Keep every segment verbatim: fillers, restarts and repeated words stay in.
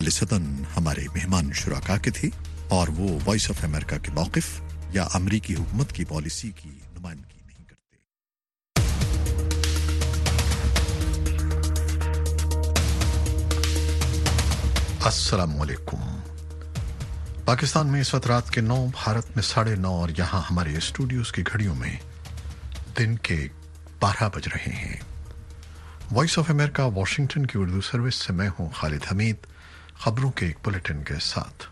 لسدن ہمارے مہمان شرکا کے تھے اور وہ وائس آف امریکہ کے موقف یا امریکی حکومت کی پالیسی کی نمائندگی نہیں کرتے۔ السلام علیکم۔ پاکستان میں اس وقت رات کے نو، بھارت میں ساڑھے نو اور یہاں ہمارے اسٹوڈیوز کی گھڑیوں میں دن کے بارہ بج رہے ہیں۔ وائس آف امریکہ واشنگٹن کی اردو سروس سے میں ہوں خالد حمید، خبروں کے ایک بلیٹن کے ساتھ۔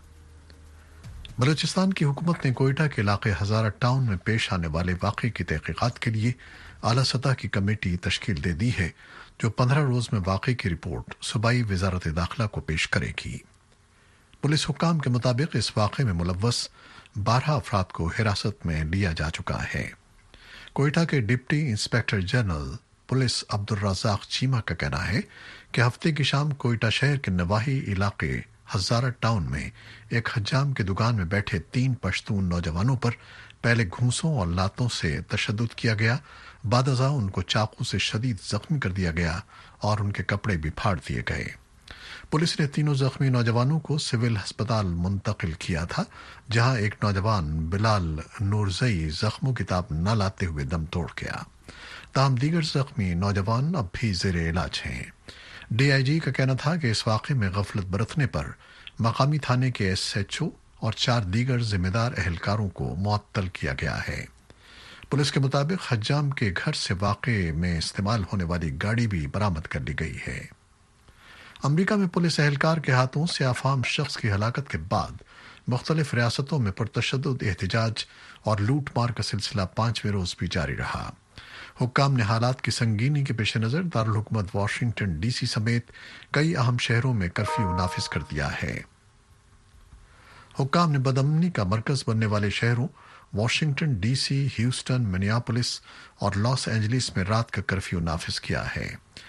بلوچستان کی حکومت نے کوئٹہ کے علاقے ہزارہ ٹاؤن میں پیش آنے والے واقعے کی تحقیقات کے لیے اعلیٰ سطح کی کمیٹی تشکیل دے دی ہے، جو پندرہ روز میں واقعے کی رپورٹ صوبائی وزارت داخلہ کو پیش کرے گی۔ پولیس حکام کے مطابق اس واقعے میں ملوث بارہ افراد کو حراست میں لیا جا چکا ہے۔ کوئٹہ کے deputy inspector general police Abdul Razzaq Cheema کا کہنا ہے کہ ہفتے کی شام کوئٹہ شہر کے نواحی علاقے ہزارہ ٹاؤن میں ایک حجام کی دکان میں بیٹھے تین پشتون نوجوانوں پر پہلے گھونسوں اور لاتوں سے تشدد کیا گیا، بعد ازاں ان کو چاقو سے شدید زخمی کر دیا گیا اور ان کے کپڑے بھی پھاڑ دیے گئے۔ پولیس نے تینوں زخمی نوجوانوں کو سول ہسپتال منتقل کیا تھا، جہاں ایک نوجوان بلال نورزئی زخموں کی تاب نہ لاتے ہوئے دم توڑ گیا۔ تاہم دیگر زخمی نوجوان اب بھی زیر علاج ہیں۔ ڈی آئی جی کا کہنا تھا کہ اس واقعے میں غفلت برتنے پر مقامی تھانے کے ایس ایچ او اور چار دیگر ذمہ دار اہلکاروں کو معطل کیا گیا ہے۔ پولیس کے مطابق حجام کے گھر سے واقعے میں استعمال ہونے والی گاڑی بھی برآمد کر لی گئی ہے۔ امریکہ میں پولیس اہلکار کے ہاتھوں سیاہ فام شخص کی ہلاکت کے بعد مختلف ریاستوں میں پرتشدد احتجاج اور لوٹ مار کا سلسلہ پانچویں روز بھی جاری رہا۔ حکام نے حالات کی سنگینی کے پیش نظر دارالحکومت واشنگٹن ڈی سی سمیت کئی اہم شہروں میں کرفیو نافذ کر دیا ہے۔ حکام نے بدامنی کا مرکز بننے والے شہروں Washington D C, Houston, Minneapolis اور لاس اینجلس میں رات کا کرفیو نافذ کیا ہے۔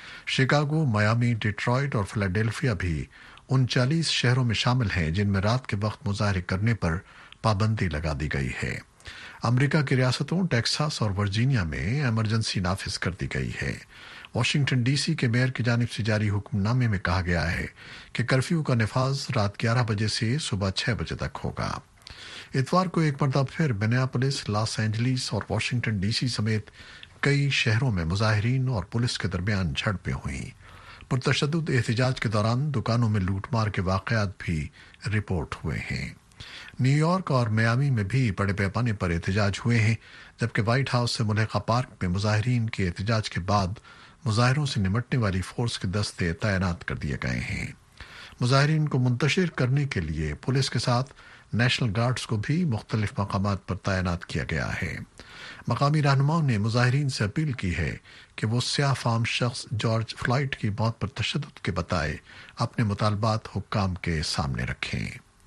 شکاگو، میامی، ڈیٹرائٹ اور فلاڈیلفیا بھی ان چالیس شہروں میں شامل ہیں جن میں رات کے وقت مظاہرے کرنے پر پابندی لگا دی گئی ہے۔ امریکہ کی ریاستوں ٹیکساس اور ورجینیا میں ایمرجنسی نافذ کر دی گئی ہے۔ واشنگٹن ڈی سی کے میئر کی جانب سے جاری حکم نامے میں کہا گیا ہے کہ کرفیو کا نفاذ رات گیارہ بجے سے صبح چھ بجے تک ہوگا۔ اتوار کو ایک مرتبہ پھر منیاپولس، لاس اینجلس اور واشنگٹن ڈی سی سمیت کئی شہروں میں مظاہرین اور پولیس کے درمیان جھڑپیں ہوئیں۔ پرتشدد احتجاج کے دوران دکانوں میں لوٹ مار کے واقعات بھی رپورٹ ہوئے ہیں۔ نیو یارک اور میامی میں بھی بڑے پیمانے پر احتجاج ہوئے ہیں، جبکہ وائٹ ہاؤس سے ملحقہ پارک میں مظاہرین کے احتجاج کے بعد مظاہروں سے نمٹنے والی فورس کے دستے تعینات کر دیے گئے ہیں۔ مظاہرین کو منتشر کرنے کے لیے پولیس کے ساتھ نیشنل گارڈز کو بھی مختلف مقامات پر تعینات کیا گیا ہے۔ مقامی رہنماؤں نے مظاہرین سے اپیل کی ہے کہ وہ سیاہ فام شخص جارج فلائیڈ کی موت پر تشدد کے بتائے اپنے مطالبات حکام کے سامنے رکھیں۔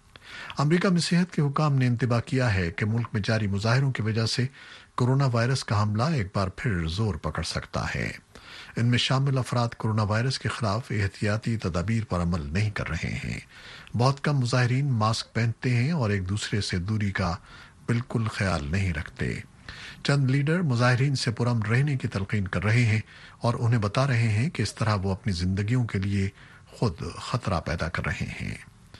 امریکہ میں صحت کے حکام نے انتباہ کیا ہے کہ ملک میں جاری مظاہروں کی وجہ سے کورونا وائرس کا حملہ ایک بار پھر زور پکڑ سکتا ہے۔ ان میں شامل افراد کورونا وائرس کے خلاف احتیاطی تدابیر پر عمل نہیں کر رہے ہیں۔ بہت کم مظاہرین ماسک پہنتے ہیں اور ایک دوسرے سے دوری کا بالکل خیال نہیں رکھتے۔ چند لیڈر مظاہرین سے پرامن رہنے کی تلقین کر رہے ہیں اور انہیں بتا رہے ہیں کہ اس طرح وہ اپنی زندگیوں کے لیے خود خطرہ پیدا کر رہے ہیں۔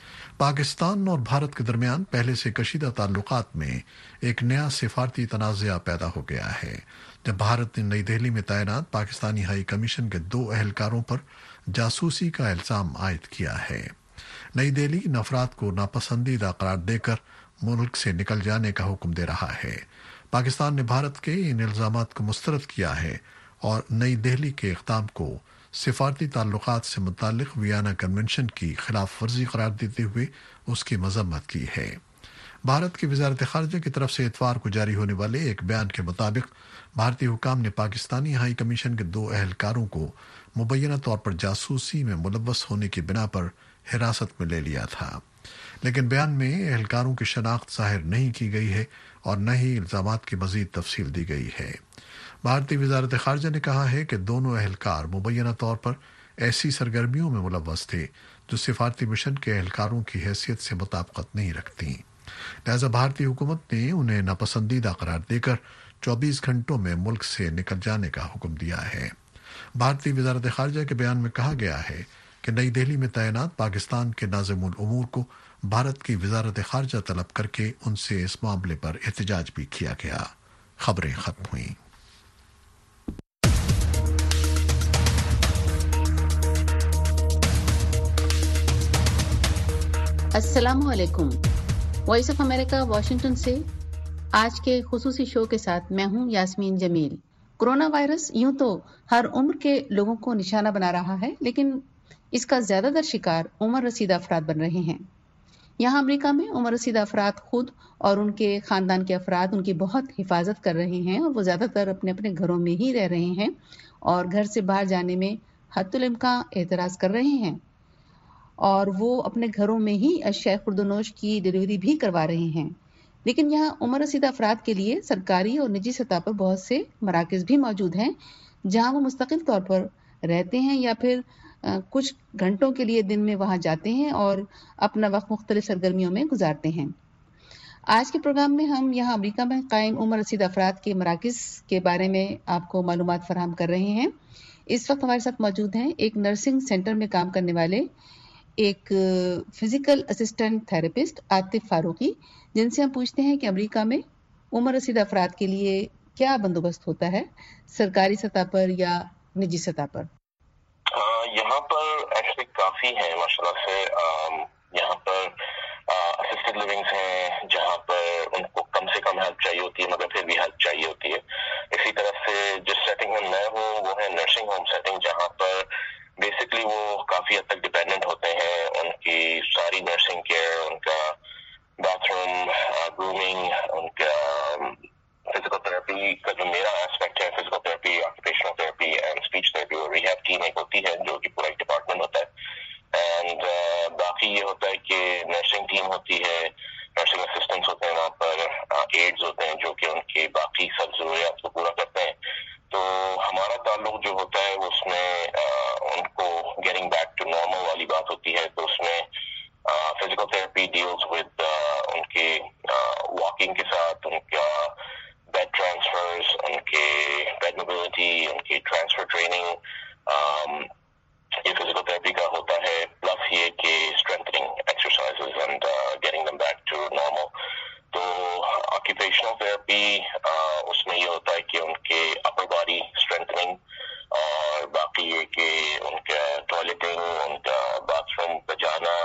پاکستان اور بھارت کے درمیان پہلے سے کشیدہ تعلقات میں ایک نیا سفارتی تنازع پیدا ہو گیا ہے، جب بھارت نے نئی دہلی میں تعینات پاکستانی ہائی کمیشن کے دو اہلکاروں پر جاسوسی کا الزام عائد کیا ہے۔ نئی دہلی ان افراد کو ناپسندیدہ قرار دے کر ملک سے نکل جانے کا حکم دے رہا ہے۔ پاکستان نے بھارت کے ان الزامات کو مسترد کیا ہے اور نئی دہلی کے اقدام کو سفارتی تعلقات سے متعلق ویانا کنونشن کی خلاف ورزی قرار دیتے ہوئے اس کی مذمت کی ہے۔ بھارت کی وزارت خارجہ کی طرف سے اتوار کو جاری ہونے والے ایک بیان کے مطابق بھارتی حکام نے پاکستانی ہائی کمیشن کے دو اہلکاروں کو مبینہ طور پر جاسوسی میں ملوث ہونے کی بنا پر حراست میں لے لیا تھا، لیکن بیان میں اہلکاروں کی شناخت ظاہر نہیں کی گئی ہے اور نہ ہی الزامات کی مزید تفصیل دی گئی ہے۔ بھارتی وزارت خارجہ نے کہا ہے کہ دونوں اہلکار مبینہ طور پر ایسی سرگرمیوں میں ملوث تھے جو سفارتی مشن کے اہلکاروں کی حیثیت سے مطابقت نہیں رکھتی، لہذا بھارتی حکومت نے انہیں ناپسندیدہ قرار دے کر چوبیس گھنٹوں میں ملک سے نکل جانے کا حکم دیا ہے۔ بھارتی وزارت خارجہ کے بیان میں کہا گیا ہے کہ نئی دہلی میں تعینات پاکستان کے ناظم الامور کو بھارت کی وزارت خارجہ طلب کر کے ان سے اس معاملے پر احتجاج بھی کیا گیا۔ خبریں ختم ہوئیں۔ السلام علیکم۔ وائس آف امریکہ واشنگٹن سے آج کے خصوصی شو کے ساتھ میں ہوں یاسمین جمیل۔ کورونا وائرس یوں تو ہر عمر کے لوگوں کو نشانہ بنا رہا ہے، لیکن اس کا زیادہ تر شکار عمر رسیدہ افراد بن رہے ہیں۔ یہاں امریکہ میں عمر رسیدہ افراد خود اور ان کے خاندان کے افراد ان کی بہت حفاظت کر رہے ہیں، اور وہ زیادہ تر اپنے اپنے گھروں میں ہی رہ رہے ہیں اور گھر سے باہر جانے میں حتی الامکان اعتراض کر رہے ہیں، اور وہ اپنے گھروں میں ہی اشیاء خوردونوش کی ڈیلیوری بھی کروا رہے ہیں۔ لیکن یہاں عمر رسیدہ افراد کے لیے سرکاری اور نجی سطح پر بہت سے مراکز بھی موجود ہیں، جہاں وہ مستقل طور پر رہتے ہیں یا پھر کچھ گھنٹوں کے لیے دن میں وہاں جاتے ہیں اور اپنا وقت مختلف سرگرمیوں میں گزارتے ہیں۔ آج کے پروگرام میں ہم یہاں امریکہ میں قائم عمر رسیدہ افراد کے مراکز کے بارے میں آپ کو معلومات فراہم کر رہے ہیں۔ اس وقت ہمارے ساتھ موجود ہیں ایک نرسنگ سینٹر میں کام کرنے والے ایک physical assistant therapist Atif Farooqui, جن سے ہم پوچھتے ہیں کہ امریکہ میں عمر رسیدہ افراد کے لیے کیا بندوبست ہوتا ہے، سرکاری سطح پر یا نجی سطح پر۔ یہاں پر ایکچولی کافی ہیں ماشاء اللہ سے۔ یہاں پر اسسٹڈ لیونگز ہیں جہاں پر ان کو کم سے کم ہیلپ چاہیے ہوتی ہے مگر پھر بھی ہیلپ چاہیے ہوتی ہے۔ اسی طرح سے جس سیٹنگ میں میں ہوں وہ ہے نرسنگ ہوم سیٹنگ، جہاں پر بیسکلی وہ کافی حد تک ڈپینڈنٹ ہوتے ہیں، ان کی ساری نرسنگ کیئر، ان کا باتھ روم، گرومنگ، ان کا فزیکل تھراپی کا جو میرا ایسپیکٹ ہے، physical therapy, occupational therapy and speech therapy اور ریہیب ٹیم ایک ہوتی ہے جو کہ پورا ایک ڈپارٹمنٹ ہوتا ہے۔ اینڈ باقی یہ ہوتا ہے کہ نرسنگ ٹیم ہوتی ہے، نرسنگ اسسٹنٹس ہوتے ہیں وہاں پر، ایڈز ہوتے ہیں جو کہ ان کی باقی سب ضروریات کو پورا کرتے ہیں۔ تو ہمارا تعلق جو ہوتا ہے اس میں ان کو گیٹنگ بیک ٹو نارمل والی بات ہوتی ہے، تو اس میں فزیکل تھراپی ڈیلز ود ان کے واکنگ کے ساتھ، ان کا بیڈ ٹرانسفرز، ان کے بیڈ موبلٹی، ان کی ٹرانسفر ٹریننگ، یہ فزیکل تھراپی کا ہوتا ہے، پلس یہ کہ strengthening exercises and getting them back to normal. تو آکوپیشنل تھراپی اس میں یہ ہوتا ہے کہ ان کے اپر باڈی اسٹرینتھنگ، اور باقی یہ کہ ان کا ٹوائلٹنگ، ان کا باتھ روم پہ جانا،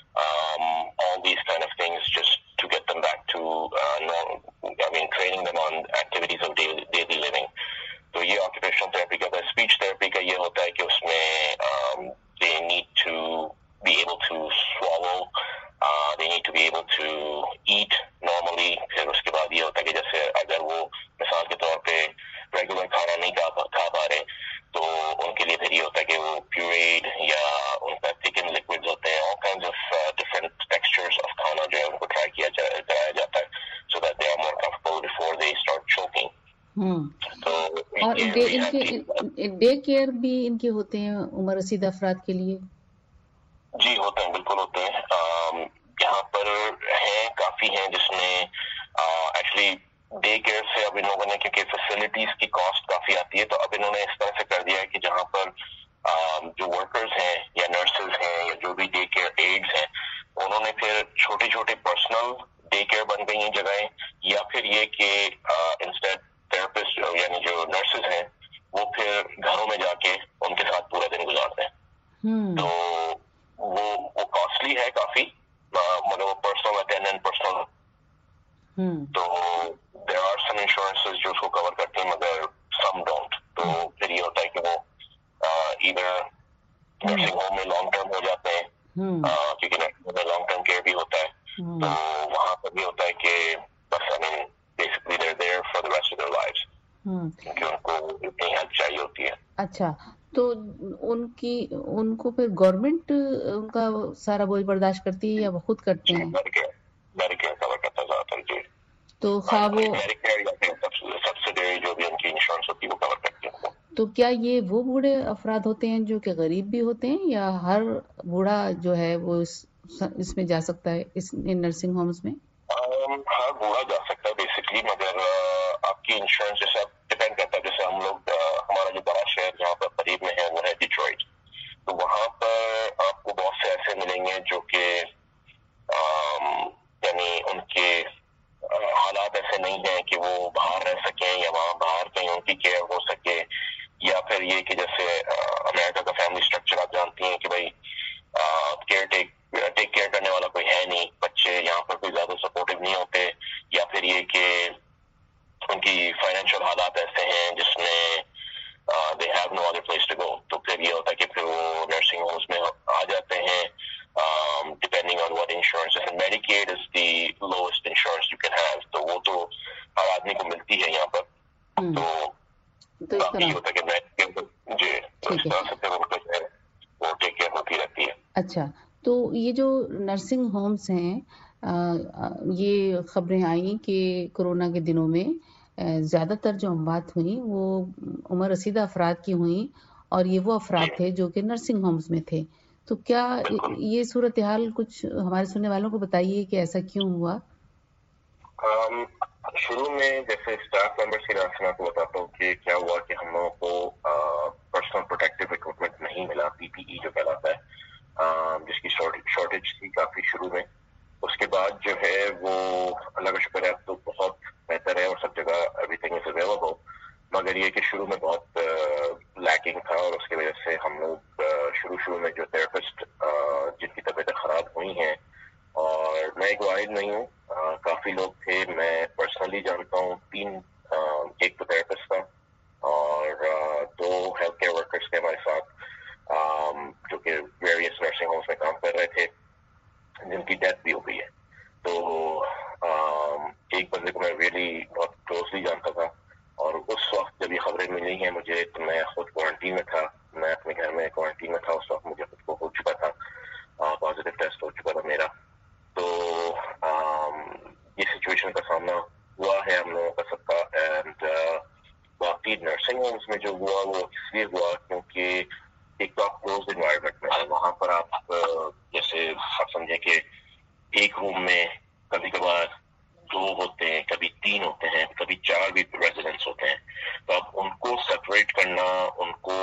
all these kind of things just to get them back to uh, normal, I mean training them on activities of daily, daily living. تو یہ آکوپیشنل تھراپی کا ہوتا ہے۔ اسپیچ تھراپی کا یہ ہوتا ہے کہ اس میں um, they need to be able to swallow, uh, they need to be able to eat normally۔ پھر اس کے بعد یہ ہوتا ہے کہ جیسے اگر وہ مثال کے طور پہ ریگولر کھانا نہیں کھا کھا پا رہے تو ان کے لیے پھر یہ ہوتا ہے کہ وہ پیوریڈ یا ان کا تھکن لکوڈز ہوتے ہیں، all kinds of uh, different textures of کھانا جو ہے ان کو ٹرائی کیا کرایا جاتا ہے so that they are more comfortable before they start choking۔ تو اور ڈے ان کے ڈے کیئر بھی ان کے ہوتے ہیں عمر رسیدہ افراد کے لیے؟ جی ہوتے ہیں، بالکل ہوتے ہیں۔ یہاں پر ہیں، کافی ہیں جس میں ایکچولی ڈے کیئر سے اب ان لوگوں نے، کیونکہ فیسلٹیز کی کاسٹ کافی آتی ہے، تو اب انہوں نے اس طرح سے کر دیا ہے کہ جہاں پر جو ورکرز ہیں یا نرسز ہیں یا جو بھی ڈے کیئر ایڈز ہیں، انہوں نے پھر چھوٹے چھوٹے پرسنل ڈے کیئر بن گئی ہیں جگہیں، یا پھر یہ کہ انسٹیڈ تھراپسٹ یعنی جو نرسز ہیں وہ پھر گھروں میں جا کے ان کے ساتھ پورا دن گزارتے ہیں۔ تو وہ وہ کاسٹلی ہے کافی، مطلب وہ پرسنل اٹینڈنٹ پرسنل، تو دیر آر سم انشورنسز جو اس کو کور کرتے ہیں مگر سم ڈونٹ۔ تو پھر یہ ہوتا ہے کہ وہ ادھر نرسنگ ہوم میں لانگ ٹرم ہو جاتے ہیں، کیونکہ نرسنگ ہوم میں لانگ ٹرم کیئر بھی ہوتا ہے، تو وہاں پر بھی ہوتا ہے کہ بس I mean basically they are there for the rest of their lives, کیونکہ ان کو اتنی ہیلپ چاہیے ہوتی ہے۔ اچھا، تو ان کی ان کو پھر گورنمنٹ ان کا سارا بوجھ برداشت کرتی ہے یا وہ خود کرتے ہیں؟ میڈیکیئر کور کرتا ہے زیادہ تر، جی۔ تو خواہ وہ میڈیکیئر یا سبسڈی جو بھی ان کی انشورنس ہوتی ہے وہ کور کرتی ہے۔ تو کیا یہ وہ بوڑھے افراد ہوتے ہیں جو کہ غریب بھی ہوتے ہیں، یا ہر بوڑھا جو ہے وہ اس اس میں جا سکتا ہے، اس نرسنگ ہومز میں؟ ہر بوڑھا جا سکتا ہے بیسکلی، مگر آپ کی انشورنس جیسے ڈپینڈ کرتا ہے۔ جیسے ہم لوگ، ہمارا جو بڑا شہر جہاں پر قریب میں ہے وہ ہے ڈیٹرائٹ، تو وہاں پر آپ کو بہت سے ایسے ملیں گے جو کہ یعنی ان کے حالات ایسے نہیں ہیں کہ وہ باہر رہ سکیں یا وہاں باہر کہیں ان کی کیئر ہو سکے، یا پھر یہ کہ جیسے امریکہ کا فیملی اسٹرکچر آپ جانتی ہیں کہ بھائی کیئر ٹیک ٹیک کیئر کرنے والا کوئی ہے نہیں، بچے یہاں پر کوئی زیادہ سپورٹیو نہیں ہوتے، یا پھر یہ کہ ان کی فائنینشیل حالات ایسے ہیں جس میں they have no other place to go, تو پھر یہ ہوتا ہے کہ پھر وہ نرسنگ ہومس میں آ جاتے ہیں. Depending on what insurance, Medicaid is the lowest insurance you can have, تو وہ تو ہر آدمی کو ملتی ہے یہاں پر. تو باقی ہوتا ہے کہ میں جی اس طرح سے پھر ان کو جو ہے وہ ٹیک کیئر ہوتی رہتی ہے. اچھا، تو یہ جو نرسنگ ہومس ہیں، یہ خبریں آئیں کہ کورونا کے دنوں میں زیادہ تر جو اموات ہوئیں وہ عمر رسیدہ افراد کی ہوئیں، اور یہ وہ افراد تھے جو کہ نرسنگ ہومس میں تھے. تو کیا یہ صورتحال کچھ ہمارے سننے والوں کو بتائیے کہ ایسا کیوں ہوا؟ شروع میں جیسے اسٹاف ممبرس کی طرف سے میں آپ کو بتاتا ہوں کہ کیا ہوا کہ ہم لوگوں کو پرسنل پروٹیکٹیو اکوپمنٹ نہیں ملا، پی پی ای جو کہلاتا ہے، جس کی شارٹیج تھی کافی شروع میں. اس کے بعد جو ہے وہ اللہ کا شکر ہے اب تو بہت بہتر ہے اور سب جگہ ایوری تھنگ از اویلیبل، مگر یہ کہ شروع میں بہت لیکنگ تھا، اور اس کی وجہ سے ہم لوگ شروع شروع میں جو تھراپسٹ جن کی طبیعتیں خراب ہوئی ہیں، اور میں ایک واحد نہیں ہوں، کافی لوگ تھے، میں پرسنلی جانتا ہوں تین، ایک تو تھراپسٹ تھا اور دو ہیلتھ کیئر ورکرس تھے ہمارے ساتھ جو کہ ویریس نرسنگ ہومس میں کام کر رہے تھے، جن کی ڈیتھ بھی ہو گئی ہے. تو ایک بندے کو میں ریئلی بہت کلوزلی جانتا تھا، اور اس وقت جب یہ خبریں ملی ہیں مجھے تو میں خود کوارنٹین میں تھا، میں اپنے گھر میں کوارنٹین میں تھا، اس وقت مجھے خود کو ہو چکا تھا، پازیٹیو ٹیسٹ ہو چکا تھا میرا. تو یہ سچویشن کا سامنا ہوا ہے ہم لوگوں کا سب کا. اینڈ باقی نرسنگ ہومس میں جو ہوا وہ اس لیے ہوا کیونکہ ایک تو آپ کلوز انوائرمنٹ میں، وہاں پر آپ جیسے آپ سمجھیں کہ ایک روم میں کبھی کبھار دو ہوتے ہیں، کبھی تین ہوتے ہیں، کبھی چار بھی ریزیڈنٹس ہوتے ہیں. تو اب ان کو سپریٹ کرنا، ان کو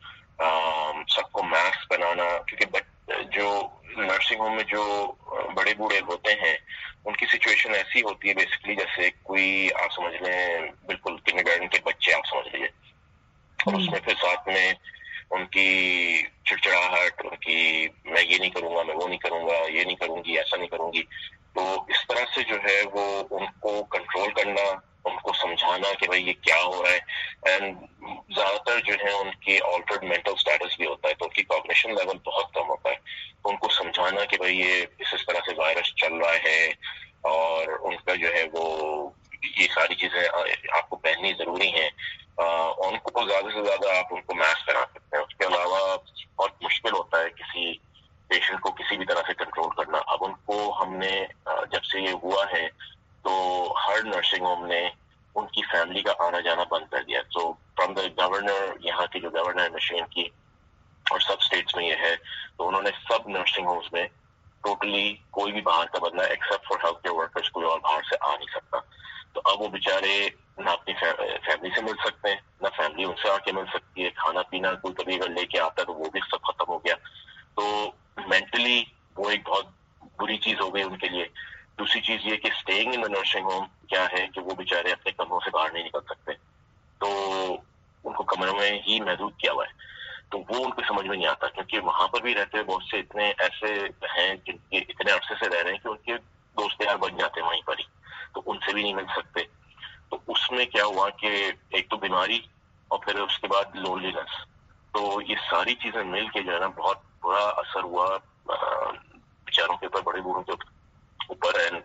سب کو ماسک بنانا، کیونکہ جو نرسنگ ہوم میں جو بڑے بوڑھے ہوتے ہیں ان کی سچویشن ایسی ہوتی ہے بیسکلی جیسے کوئی آپ سمجھ لیں بالکل کنڈرگارٹن کے بچے آپ سمجھ لیجیے، اور اس میں پھر ساتھ میں ان کی چڑچڑاہٹ، ان کی میں یہ نہیں کروں گا، میں وہ نہیں کروں گا، یہ نہیں کروں گی، ایسا نہیں کروں گی. تو اس طرح سے جو ہے وہ ان کو کنٹرول کرنا، ان کو سمجھانا کہ بھائی یہ کیا ہو رہا ہے. اینڈ زیادہ تر جو ہے ان کی آلٹرڈ مینٹل اسٹیٹس بھی ہوتا ہے، تو ان کی کوگنیشن لیول بہت کم ہوتا ہے. تو ان کو سمجھانا کہ بھائی یہ اس اس طرح سے وائرس چل رہا ہے، اور ان کا جو ہے وہ یہ ساری چیزیں آپ کو پہننی ضروری ہیں. ان کو زیادہ سے زیادہ آپ ان کو میسک کرا سکتے ہیں. اس کے علاوہ بہت مشکل ہوتا ہے کسی پیشنٹ کو کسی بھی طرح سے کنٹرول کرنا. اب ان کو ہم نے جب سے یہ ہوا ہے تو ہر نرسنگ ہوم نے ان کی فیملی کا آنا جانا بند کر دیا. تو فرام دا گورنر، یہاں کی جو گورنر مشین کی اور سب اسٹیٹس میں یہ ہے، تو انہوں نے سب نرسنگ ہومس میں ٹوٹلی کوئی بھی باہر کا بندہ except for health care workers کوئی اور باہر سے آ نہیں سکتا. تو اب وہ بیچارے نہ اپنی فیملی سے مل سکتے ہیں، نہ فیملی ان سے آ کے مل سکتی ہے. کھانا پینا کوئی کبھی اگر لے کے آتا ہے تو وہ بھی سب ختم ہو گیا. تو مینٹلی وہ ایک بہت بری چیز ہو گئی ان کے لیے. دوسری چیز یہ کہ staying in the nursing home کیا ہے کہ وہ بیچارے اپنے کمروں سے باہر نہیں نکل سکتے، تو ان کو کمروں میں ہی محدود کیا ہوا ہے. تو وہ ان کو سمجھ میں نہیں آتا، کیونکہ وہاں پر بھی رہتے ہیں بہت سے اتنے ایسے ہیں جن کے اتنے عرصے سے رہ رہے ہیں کہ ان کے دوست یار بن جاتے ہیں وہیں پر ہی، تو ان سے بھی نہیں مل سکتے. تو اس میں کیا ہوا کہ ایک تو بیماری اور پھر اس کے بعد لونلینس، تو یہ ساری چیزیں مل کے جو ہے نا بہت برا اثر ہوا بیچاروں کے اوپر، بڑے بوڑھوں کے اوپر. اینڈ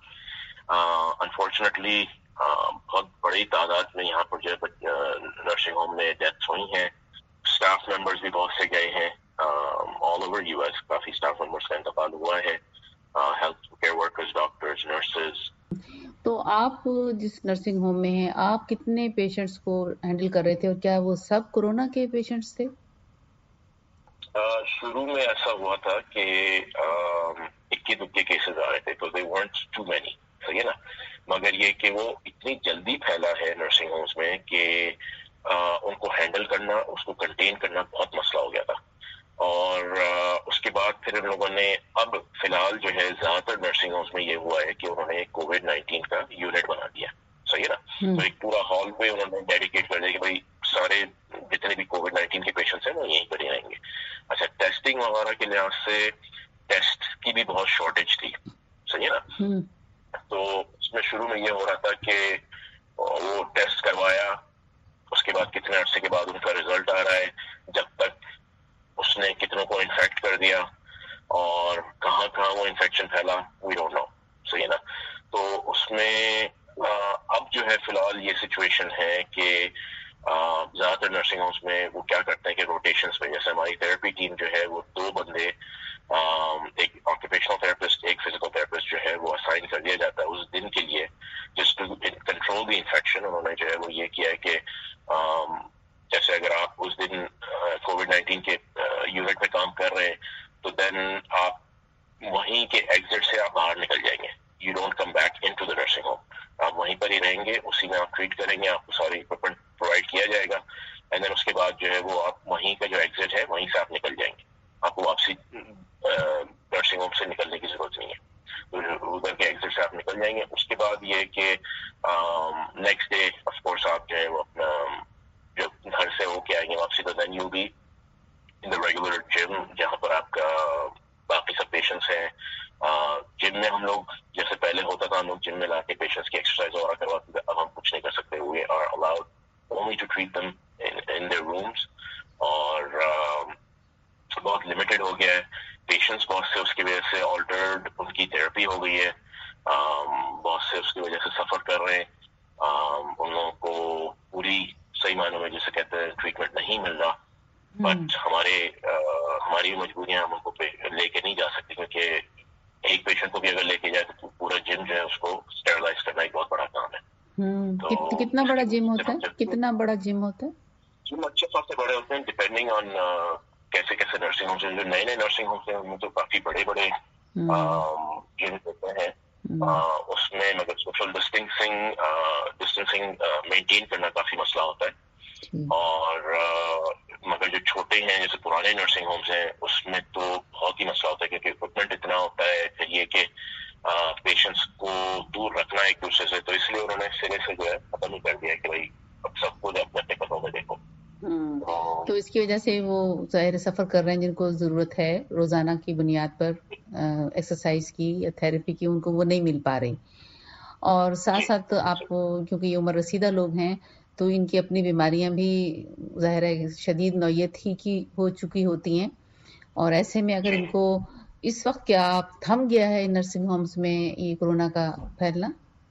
انفارچونیٹلی بہت بڑی تعداد میں یہاں پر جو ہے نرسنگ ہوم میں ڈیتھس ہوئی ہیں. اسٹاف ممبرز بھی بہت سے گئے ہیں، آل اوور یو ایس کافی اسٹاف ممبرز کا انتقال ہوا ہے، health care workers, doctors, nurses. تو آپ جس نرسنگ ہوم میں ہیں، آپ کتنے پیشنٹس کو ہینڈل کر رہے تھے، اور کیا وہ سب کورونا کے پیشنٹس تھے؟ شروع میں ایسا ہوا تھا کہ اکی دکے کیسز آ رہے تھے، تو they weren't too many، صحیح ہے نا. مگر یہ کہ وہ اتنی جلدی پھیلا ہے نرسنگ ہومس میں کہ ان کو ہینڈل کرنا، اس کو کنٹین کرنا بہت مسئلہ ہو گیا تھا. فی الحال جو ہے زیادہ تر نرسنگ ہومس میں یہ ہوا ہے کہ انہوں نے کووڈ نائنٹین کا یونٹ بنا دیا, صحیح ہے نا. تو ایک پورا ہال پہ انہوں نے ڈیڈیکیٹ کر دیا کہ بھائی سارے جتنے بھی کووڈ نائنٹین کے پیشنٹس ہیں وہ یہیں پر ہی رہیں گے. اچھا, ٹیسٹنگ وغیرہ کے لحاظ سے ٹیسٹ کی بھی بہت شارٹیج تھی, صحیح ہے نا. تو اس میں شروع میں یہ ہو رہا تھا کہ وہ ٹیسٹ کروایا, اس کے بعد کتنے عرصے کے بعد ان کا ریزلٹ آ رہا ہے, جب تک اس نے کتنوں کو انفیکٹ کر دیا اور کہاں کہاں وہ انفیکشن پھیلا, وی ڈونٹ نو, صحیح ہے نا. تو اس میں اب جو ہے فی الحال یہ سچویشن ہے کہ زیادہ تر نرسنگ ہومس میں وہ کیا کرتے ہیں کہ روٹیشنس میں, جیسے ہماری تھراپی ٹیم جو ہے وہ دو بندے, ایک آکوپیشنل تھراپسٹ ایک فزیکل تھراپسٹ جو ہے وہ اسائن کر دیا جاتا ہے اس دن کے لیے, just to control the infection. انہوں نے جو ہے وہ یہ کیا ہے کہ جیسے اگر آپ اس دن کووڈ نائنٹین کے یونٹ میں کام کر رہے ہیں تو دین آپ وہیں کے ایگزٹ سے آپ باہر نکل جائیں گے, you don't come back into the nursing home. آپ وہیں پر ہی رہیں گے, اسی میں آپ ٹریٹ کریں گے, آپ کو ساری اکوپمنٹ پرووائڈ کیا جائے گا, اینڈ دین اس کے بعد جو ہے وہ آپ وہیں کا جو ایگزٹ ہے وہیں سے آپ نکل جائیں گے. آپ کو واپسی نرسنگ ہوم سے نکلنے کی ضرورت نہیں ہے, ادھر کے ایگزٹ سے آپ نکل جائیں گے. اس کے بعد یہ کہ نیکسٹ ڈے آف کورس آپ جو ہے وہ اپنا جب گھر سے ہو کے آئیں گے واپسی, تو then you be in the regular gym جہاں پر آپ کا باقی سب پیشنٹس ہیں. جم میں ہم لوگ جیسے پہلے ہوتا تھا, ہم لوگ جم میں لا کے پیشنٹس کی ایکسرسائز وغیرہ کرواتے تھے, اب ہم کچھ نہیں کر سکتے. We are allowed only to treat them in their rooms, اور بہت لمیٹڈ ہو گیا ہے پیشنٹس بہت سے, اس کی وجہ سے آلٹرڈ ان کی تھراپی ہو گئی ہے, بہت سے اس کی وجہ سے سفر کر رہے ہیں, ان لوگوں کو پوری صحیح معنوں میں جسے کہتے ہیں ٹریٹمنٹ نہیں مل رہا. بٹ ہمارے ہماری مجبوریاں ہم ان کو لے کے نہیں جا سکتے, کیونکہ ایک پیشنٹ کو بھی اگر لے کے جائے تو پورا جم جو ہے اس کو اسٹیرلائز کرنا ایک بہت بڑا کام ہے. کتنا بڑا جم ہوتا ہے, کتنا بڑا جم ہوتا ہے؟ جم اچھے خاصے بڑے ہوتے ہیں, ڈپینڈنگ آن کیسے کیسے نرسنگ ہومس ہیں. جو نئے نئے نرسنگ ہومس ہیں ان میں تو کافی بڑے بڑے جم ہوتے ہیں. اس میں مگر سوشل ڈسٹینسنگ ڈسٹینسنگ مینٹین کرنا کافی مسئلہ ہوتا ہے. اور مگر جو چھوٹے ہیں جیسے پرانے نرسنگ ہومس ہیں اس میں تو بہت ہی مسئلہ ہوتا ہے, کیونکہ اکوپمنٹ اتنا ہوتا ہے, پھر یہ کہ پیشنٹس کو دور رکھنا ایک دوسرے سے, تو اس لیے انہوں نے سرے سے جو ہے ختم ہی کر دیا کہ بھائی اب سب کو اپنے اپنے پتوں میں دیکھو. تو اس کی وجہ سے وہ ظاہر سفر کر رہے ہیں جن کو ضرورت ہے روزانہ کی بنیاد پر ایکسرسائز کی یا تھراپی کی, ان کو وہ نہیں مل پا رہی. اور ساتھ ساتھ آپ کیونکہ یہ عمر رسیدہ لوگ ہیں تو ان کی اپنی بیماریاں بھی ظاہر ہے شدید نوعیت ہی کی ہو چکی ہوتی ہیں, اور ایسے میں اگر ان کو اس وقت کیا تھم گیا ہے نرسنگ ہومس میں یہ کورونا کا پھیلنا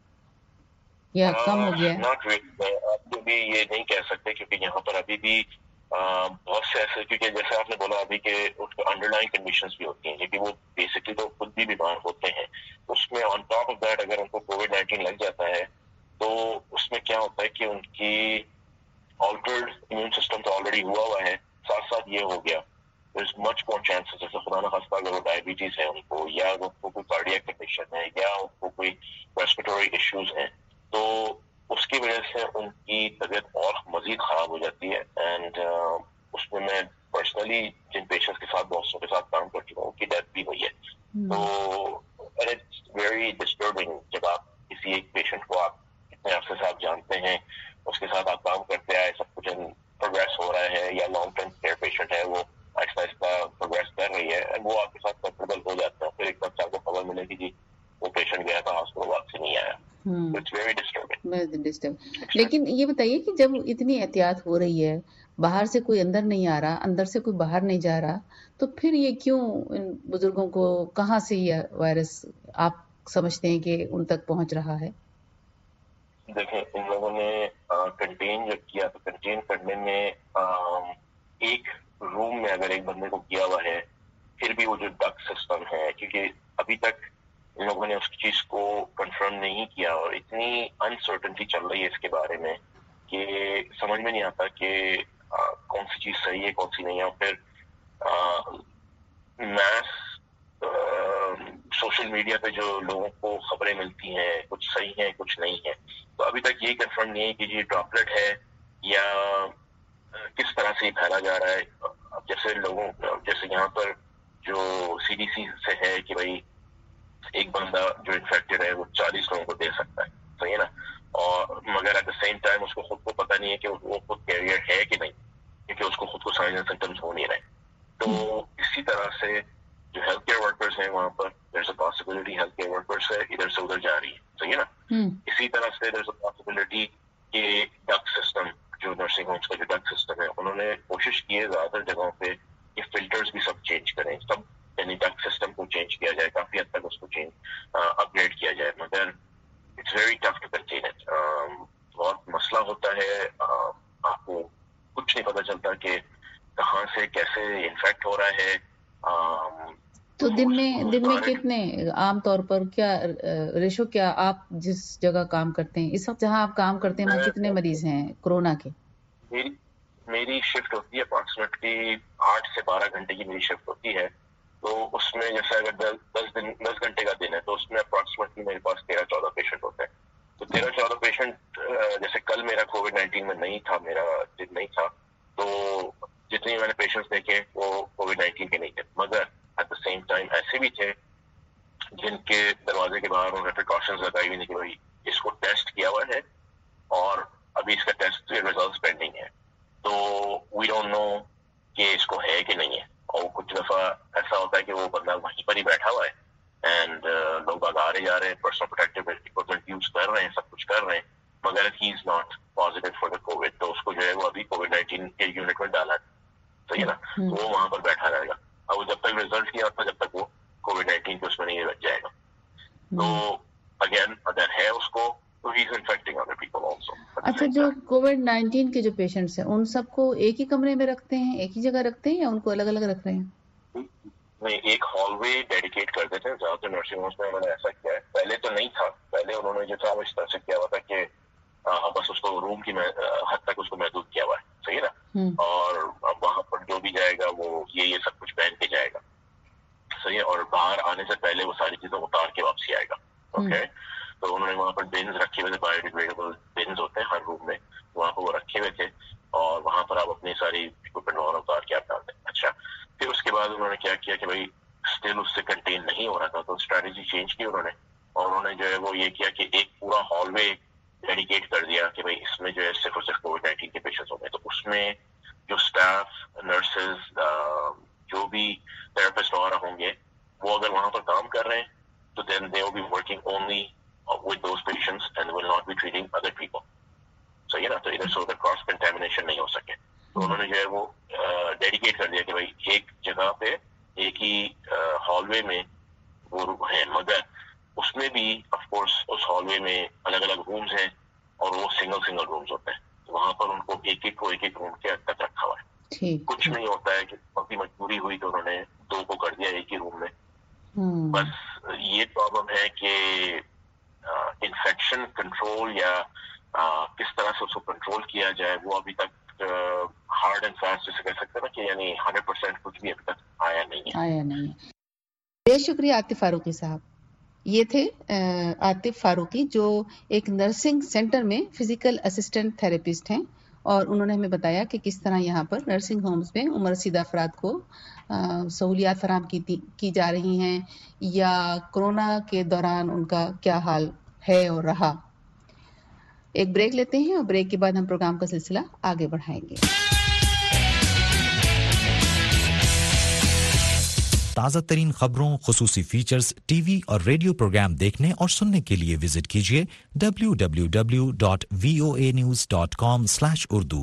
یا کم ہو گیا ہے؟ ناٹ ریلی, آپ کو بھی یہ نہیں کہہ سکتے کیونکہ یہاں پر ابھی بھی بہت سے ایسے, کیونکہ جیسے آپ نے بولا ابھی کہ اس کو انڈر لائن کنڈیشنز بھی ہوتی ہیں, کیونکہ وہ بیسکلی تو خود بھی بیمار ہوتے ہیں. اس میں آن ٹاپ آف دیٹ اگر ان کو کووڈ نائنٹین لگ جاتا ہے تو اس میں کیا ہوتا ہے کہ ان کی آلٹرڈ امیون سسٹم تو آلریڈی ہوا ہوا ہے, ساتھ ساتھ یہ ہو گیا مچ مور چانسز, جیسے خدا نخواستہ اگر وہ ڈائبٹیز ہے ان کو, یا ان کو کوئی کارڈیاک کنڈیشن ہے, یا ان کو کوئی ریسپیریٹری ایشوز ہیں, تو اس کی وجہ سے ان کی طبیعت اور مزید خراب ہو جاتی ہے. اینڈ اس میں میں پرسنلی جن پیشنٹس کے ساتھ دوستوں کے ساتھ کام کر چکا ہوں, ان کی ڈیتھ بھی ہوئی ہے. تو اٹس ویری ڈسٹربنگ جب آپ کسی ایک پیشنٹ کو آپ اتنے عرصے سے آپ جانتے ہیں, اس کے ساتھ آپ کام کرتے آئے, سب کچھ پروگریس ہو رہا ہے, یا لانگ ٹرم کیئر پیشنٹ ہے وہ آہستہ آہستہ پروگریس کر رہی ہے, وہ آپ کے ساتھ کنفرٹیبل ہو جاتا ہے, پھر ایک بچہ کو خبر ملے کہ جی وہ پیشنٹ گیا تھا ہاسپٹل واپسی نہیں آیا. It's very disturbing. لیکن یہ بتائیے کہ جب اتنی احتیاط ہو رہی ہے, باہر سے کوئی اندر نہیں آ رہا, اندر سے کوئی باہر نہیں جا رہا, تو پھر یہ کیوں ان بزرگوں کو کہاں سے یہ وائرس آپ سمجھتے ہیں کہ ان تک پہنچ رہا ہے؟ دیکھیں, ان لوگوں نے کنٹین جو کیا تو کنٹین کرنے میں ایک روم میں اگر ایک بندے کو کیا ہوا ہے, پھر بھی وہ جو ڈک سسٹم ہے, کیونکہ ابھی تک ان لوگوں نے اس چیز کو کنفرم نہیں کیا, اور اتنی انسرٹنٹی چل رہی ہے اس کے بارے میں کہ سمجھ میں نہیں آتا کہ آ, کون سی چیز صحیح ہے کون سی نہیں ہے. اور پھر میس سوشل میڈیا پہ جو لوگوں کو خبریں ملتی ہیں کچھ صحیح ہیں کچھ نہیں ہے, تو ابھی تک یہی کنفرم نہیں ہے کہ یہ ڈراپلیٹ ہے یا کس طرح سے یہ پھیلا جا رہا ہے. اب جیسے لوگوں جیسے یہاں پر جو سی ڈی سی سے ہے کہ بھائی ایک بندہ جو انفیکٹڈ ہے وہ چالیس لوگوں کو دے سکتا ہے, صحیح ہے نا, اور مگر ایٹ دا سیم ٹائم اس کو خود کو پتہ نہیں ہے کہ وہ خود کیریئر ہے کہ نہیں, کیونکہ اس کو خود کو سائنس اینڈ سمپٹمس ہو نہیں رہے. تو اسی طرح سے جو ہیلتھ کیئر ورکرز ہیں وہاں پر there is a possibility health care workers سے ادھر سے ادھر جا رہی ہے, صحیح ہے نا. اسی طرح سے دیر از اے پاسبلٹی کہ ڈک سسٹم, جو نرسنگ ہومس کا جو ڈک سسٹم ہے, انہوں نے کوشش کی ہے زیادہ تر جگہوں پہ کہ فلٹرز بھی سب چینج کریں, سب یعنی ڈک سسٹم کو چینج کیا جائے, کافی حد تک اس کو چینج اپ گریڈ کیا جائے, مگر it's very tough to contain it. بہت مسئلہ ہوتا ہے, آپ کو کچھ نہیں پتہ چلتا کہ کہاں سے کیسے انفیکٹ ہو رہا ہے. تو دن میں دن میں کتنے عام طور پر کیا ریشو, کیا آپ جس جگہ کام کرتے ہیں اس وقت جہاں آپ کام کرتے ہیں وہاں کتنے مریض ہیں کورونا کے؟ میری میری شفٹ ہوتی ہے اپروکسیمیٹلی آٹھ سے بارہ گھنٹے کی میری شفٹ ہوتی ہے. تو اس میں جیسے اگر دس دن دس گھنٹے کا دن ہے تو اس میں اپروکسیمیٹلی میرے پاس تیرہ چودہ پیشنٹ ہوتے ہیں. تو تیرہ چودہ پیشنٹ, جیسے کل میرا کووڈ نائنٹین میں نہیں تھا, میرا دن نہیں تھا, تو جتنے میں نے پیشنٹس دیکھے وہ کووڈ نائنٹین کے نہیں تھے, مگر ایٹ دا سیم ٹائم ایسے بھی تھے جن کے دروازے کے باہر انہوں نے پریکاشنز لگائی ہوئی کہ بھائی اس کو ٹیسٹ کیا ہوا ہے اور ابھی اس کا ٹیسٹ ریزلٹس پینڈنگ ہے, تو وی ڈونٹ نو کہ اس کو ہے کہ نہیں ہے. اور کچھ دفعہ ایسا ہوتا ہے کہ وہ بندہ وہیں پر ہی بیٹھا ہوا ہے اینڈ لوگ باگ آ رہے جا رہے ہیں, پرسنل پروٹیکٹیو اکوپمنٹ یوز کر رہے ہیں, سب کچھ کر رہے ہیں, مگر he is not positive for the COVID, تو اس کو جو ہے وہ ابھی کووڈ نائنٹین کے یونٹ میں ڈالا ہے, صحیح ہے نا. تو وہ وہاں پر بیٹھا رہے گا, اور وہ جب تک ریزلٹ نہیں آتا جب تک وہ کووڈ نائنٹین کے اس میں نہیں بچ جائے گا. تو اگین اگر ہے اس کو تو he is infecting other people also. اچھا, جو کووڈ نائنٹین کے جو پیشنٹس ہیں ان سب کو ایک ہی کمرے میں رکھتے ہیں, ایک ہی جگہ رکھتے ہیں, یا ان کو الگ الگ رکھ رہے ہیں؟ نہیں, ایک ہال وے ڈیڈیکیٹ کر دیتے ہیں. زیادہ تر نرسنگ ہومس میں انہوں نے ایسا کیا ہے, پہلے تو نہیں تھا, پہلے انہوں نے جو تھا وہ اس طرح سے کیا ہوا تھا کہ بس اس کو روم کی حد تک اس کو محدود کیا ہوا ہے, صحیح ہے نا, اور وہاں پر جو بھی جائے گا وہ یہ یہ سب کچھ پہن کے جائے گا, صحیح ہے, اور باہر آنے سے پہلے وہ ساری چیزیں اتار کے واپسی آئے گا. اوکے, تو انہوں نے وہاں پر بنز رکھے ہوئے تھے, بایو ڈیگریڈیبل بنز ہوتے ہیں ہر روم میں, وہاں پر وہ رکھے ہوئے تھے, اور وہاں پر آپ اپنی ساری اکوپمنٹ وغیرہ اتار کے آپ ڈالتے ہیں. اچھا, پھر اس کے بعد انہوں نے کیا کیا کہ بھائی اسٹل اس سے کنٹین نہیں ہو رہا تھا, تو اسٹریٹجی چینج کی انہوں نے, اور انہوں نے جو ہے وہ یہ کیا کہ ایک پورا ہال وے ڈیڈیکیٹ کر دیا کہ بھائی اس میں جو ہے صرف اور صرف کووڈ نائنٹین کے پیشنٹس ہو گئے. تو اس میں جو اسٹاف, نرسز, جو بھی تھراپسٹ وغیرہ ہوں گے, وہ اگر وہاں پر کام کر رہے ہیں تو then they will be working only with those patients and will not be treating other people, صحیح ہے نا. تو ادھر سے ادھر کراس کنٹامینیشن نہیں ہو سکے. تو انہوں نے جو ہے وہ ڈیڈیکیٹ کر دیا کہ بھائی ایک جگہ پہ ایک ہی ہال وے میں وہ ہیں, مگر اس میں بھی آف کورس اس ہال وے میں الگ الگ رومز ہیں, اور وہ سنگل سنگل رومز ہوتے ہیں, وہاں پر ان کو ایک ایک کو ایک ایک روم کے تک رکھا ہوا ہے. کچھ نہیں ہوتا ہے کہ بہت مجبوری ہوئی تو انہوں نے دو کو کر دیا ایک ہی روم میں. بس یہ پرابلم ہے کہ انفیکشن کنٹرول یا کس طرح سے اس کو کنٹرول کیا جائے وہ ابھی تک ہارڈ اینڈ فاسٹ جسے کہہ سکتے ہیں نا کہ یعنی ہنڈریڈ پرسینٹ کچھ بھی ابھی تک آیا نہیں ہے. آیا نہیں ہے. بہت شکریہ عاطف فاروقی صاحب. یہ تھے عاطف فاروقی جو ایک نرسنگ سینٹر میں فزیکل اسسٹنٹ تھراپسٹ ہیں, اور انہوں نے ہمیں بتایا کہ کس طرح یہاں پر نرسنگ ہومز میں عمر رسیدہ افراد کو سہولیات فراہم کی کی جا رہی ہیں, یا کورونا کے دوران ان کا کیا حال ہے اور رہا. ایک بریک لیتے ہیں اور بریک کے بعد ہم پروگرام کا سلسلہ آگے بڑھائیں گے. تازہ ترین خبروں, خصوصی فیچرز, ٹی وی اور ریڈیو پروگرام دیکھنے اور سننے کے لیے وزٹ کیجیے W W W dot V O A news dot com slash Urdu.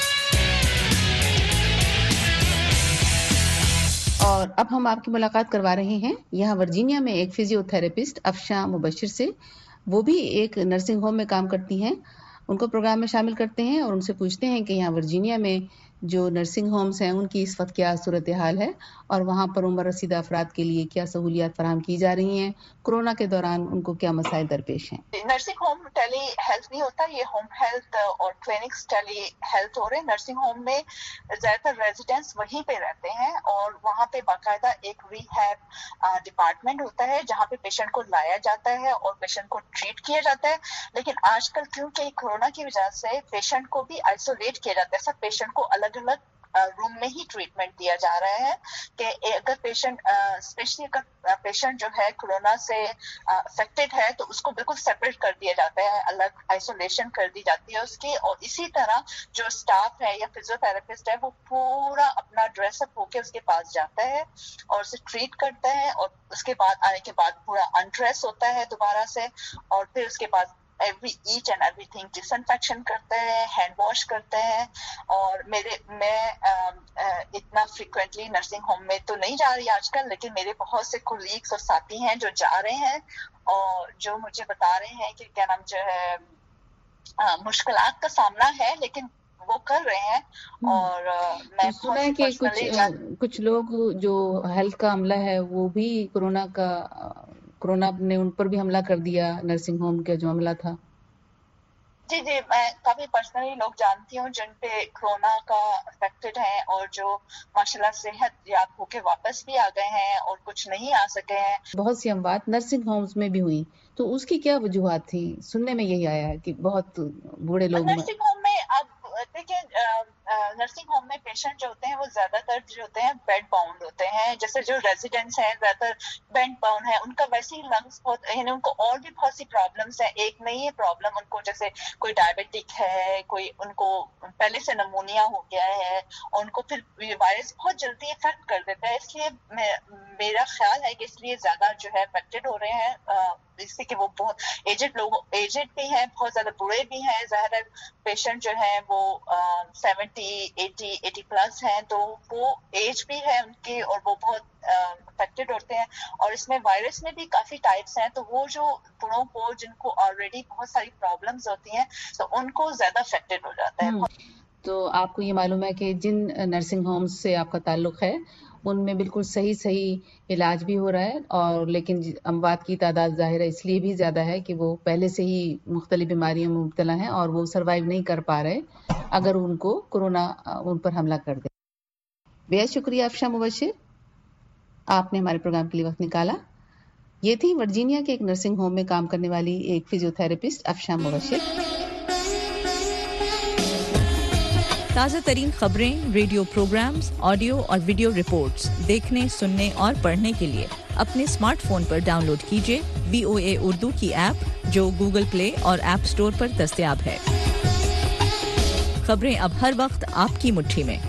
اور اب ہم آپ کی ملاقات کروا رہے ہیں یہاں ورجینیا میں ایک فزیو تھراپسٹ افشاں مبشر سے. وہ بھی ایک نرسنگ ہوم میں کام کرتی ہیں. ان کو پروگرام میں شامل کرتے ہیں اور ان سے پوچھتے ہیں کہ یہاں ورجینیا میں جو نرسنگ ہومز ہیں ان کی اس وقت کیا صورتحال ہے, اور وہاں پر عمر رسیدہ افراد کے لیے کیا سہولیات فراہم کی جا رہی ہیں, کورونا کے دوران ان کو کیا مسائل درپیش ہیں. نرسنگ ہوم ٹیلی ہیلتھ نہیں ہوتا, یہ ہوم ہیلتھ اور کلینکس ٹیلی ہیلتھ ہو رہے ہیں. نرسنگ ہوم میں زیادہ تر ریزیڈنٹس وہیں پہ رہتے ہیں, اور وہاں پہ باقاعدہ ایک ری ہیب ڈپارٹمنٹ ہوتا ہے جہاں پہ پیشنٹ کو لایا جاتا ہے اور پیشنٹ کو ٹریٹ کیا جاتا ہے. لیکن آج کل کیونکہ کورونا کی وجہ سے پیشنٹ کو بھی آئسولیٹ کیا جاتا ہے, سب پیشنٹ کو الگ الگ रूम में ही ट्रीटमेंट दिया जा रहा है कि अगर पेशेंट स्पेशली अगर पेशेंट जो है कोरोना से अफेक्टेड है तो उसको बिल्कुल सेपरेट कर दिया जाता है, अलग आइसोलेशन कर दी जाती है उसकी, और इसी तरह जो स्टाफ है या फिजियोथेरेपिस्ट है वो पूरा अपना ड्रेसअप होके उसके पास जाता है और उसे ट्रीट करता है, और उसके बाद आने के बाद पूरा अनड्रेस होता है दोबारा से, और फिर उसके बाद every each and everything disinfection करते हैं, हैंड वॉश करते हैं। और मेरे मैं आ, आ, इतना फ्रिक्वेंटली नर्सिंग होम में तो नहीं जा रही आजकल, लेकिन मेरे बहुत से कोलीग्स और साथी हैं जो जा रहे हैं और जो मुझे बता रहे हैं कि क्या नाम जो है मुश्किलात का सामना है लेकिन वो कर रहे हैं। और आ, मैं तो सुना है कि कुछ कुछ लोग जो हेल्थ का अमला है वो भी कोरोना का कोरोना ने उन पर भी हमला कर दिया, नर्सिंग होम का जो हमला था। जी जी, मैं काफी पर्सनली लोग जानती हूँ जिन पे कोरोना का अफेक्टेड है और जो माशाल्लाह सेहत याब होके वापस भी आ गए हैं और कुछ नहीं आ सके हैं। बहुत सी अमवात नर्सिंग होम्स में भी हुई, तो उसकी क्या वजूहात थी? सुनने में यही आया है कि बहुत बूढ़े लोग नर्सिंग होम में। अब देखिए नर्सिंग होम में पेशेंट जो होते हैं वो ज्यादातर जो होते हैं बेड बाउंड होते हैं, जैसे जो रेजिडेंट्स हैं ज्यादातर बेड बाउंड है, उनका वैसे ही लंग्स बहुत यानी उनको और भी बहुत सी प्रॉब्लम्स है, एक नहीं है प्रॉब्लम उनको, जैसे कोई डायबिटिक है, कोई उनको पहले से नमोनिया हो गया है और उनको फिर ये वायरस बहुत जल्दी इफेक्ट कर देता है, इसलिए मेरा ख्याल है कि इसलिए ज्यादा जो है अफेक्टेड हो रहे हैं, इससे कि वो बहुत एजेड लोग एजेड भी हैं, बहुत ज्यादा बुढ़े भी हैं, ज़ाहिर है पेशेंट जो है वो सेवेंटी एटी एटी प्लस हैं, तो वो एज भी है उनकी और वो बहुत अफेक्टेड होते हैं। और इसमें वायरस में भी काफी टाइप्स हैं, तो वो जो बूढ़ों को जिनको ऑलरेडी बहुत सारी प्रॉब्लम्स होती हैं तो उनको ज्यादा अफेक्टेड हो जाता है। तो आपको ये मालूम है कि जिन नर्सिंग होम्स से आपका ताल्लुक है उनमें बिल्कुल सही सही इलाज भी हो रहा है, और लेकिन अमवात की तादाद ज़ाहिर है इसलिए भी ज़्यादा है कि वो पहले से ही मुख्तलिफ बीमारियों में मुब्तला हैं और वो सर्वाइव नहीं कर पा रहे अगर उनको कोरोना उन पर हमला कर दे। बेहद शुक्रिया अफशा मुबशिर, आपने हमारे प्रोग्राम के लिए वक्त निकाला। ये थी वर्जीनिया के एक नर्सिंग होम में काम करने वाली एक फिजियोथेरेपिस्ट अफशा मुबशिर। ताज़ा तरीन खबरें, रेडियो प्रोग्राम्स, ऑडियो और वीडियो रिपोर्ट्स देखने, सुनने और पढ़ने के लिए अपने स्मार्टफोन पर डाउनलोड कीजिए वीओए उर्दू की ऐप, जो गूगल प्ले और ऐप स्टोर पर दस्तयाब है। खबरें अब हर वक्त आपकी मुट्ठी में।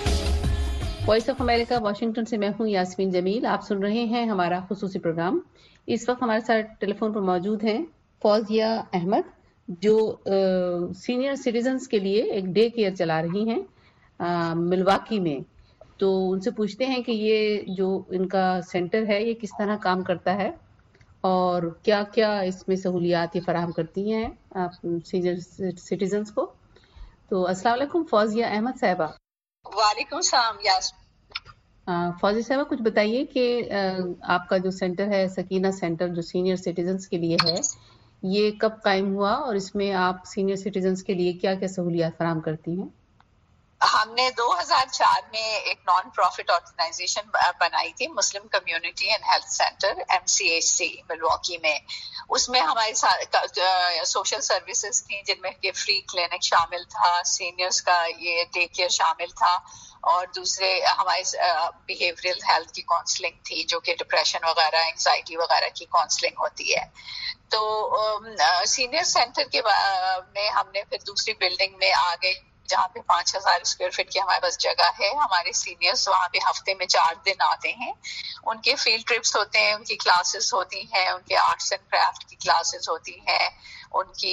वॉइस ऑफ अमेरिका वाशिंगटन से मैं हूं यास्मीन जमील। आप सुन रहे हैं हमारा खुसूसी प्रोग्राम। इस वक्त हमारे साथ टेलीफोन पर मौजूद हैं फौजिया अहमद, जो सीनियर uh, सिटीजन्स के लिए एक डे केयर चला रही हैं मिलवाकी में। तो उनसे पूछते हैं कि ये जो इनका सेंटर है ये किस तरह काम करता है और क्या क्या इसमें सहूलियात ये फराहम करती हैं आप सीनियर सिटीजन्स को। तो अस्सलाम वालेकुम फौजिया अहमद साहिबा। वालेकुम सलाम यास्मीन। फौजिया साहिबा, कुछ बताइए कि आपका जो सेंटर है सकीना सेंटर जो सीनियर सिटीजन्स के लिए है, ये कब कायम हुआ और इसमें आप सीनियर सिटीजन्स के लिए क्या क्या सहूलियात फराहम करती हैं? हमने दो हज़ार चार में एक नॉन प्रॉफिट ऑर्गेनाइजेशन बनाई थी, Muslim community and health center MCHC Milwaukee में। उसमें हमारे साथ सोशल सर्विसेज थी जिनमें के फ्री क्लिनिक शामिल था, सीनियर्स का ये डे केयर शामिल था, और दूसरे हमारे बिहेवियरल हेल्थ की काउंसलिंग थी, जो कि डिप्रेशन वगैरह एंजाइटी वगैरह की काउंसलिंग होती है। तो सीनियर सेंटर के में हमने फिर दूसरी बिल्डिंग में आ गए जहाँ पे पांच हजार स्क्वायर फीट की हमारे पास जगह है। हमारे सीनियर्स वहाँ पे हफ्ते में चार दिन आते हैं, उनके फील्ड ट्रिप्स होते हैं, उनकी क्लासेस होती हैं, उनके आर्ट्स एंड क्राफ्ट की क्लासेस होती हैं, उनकी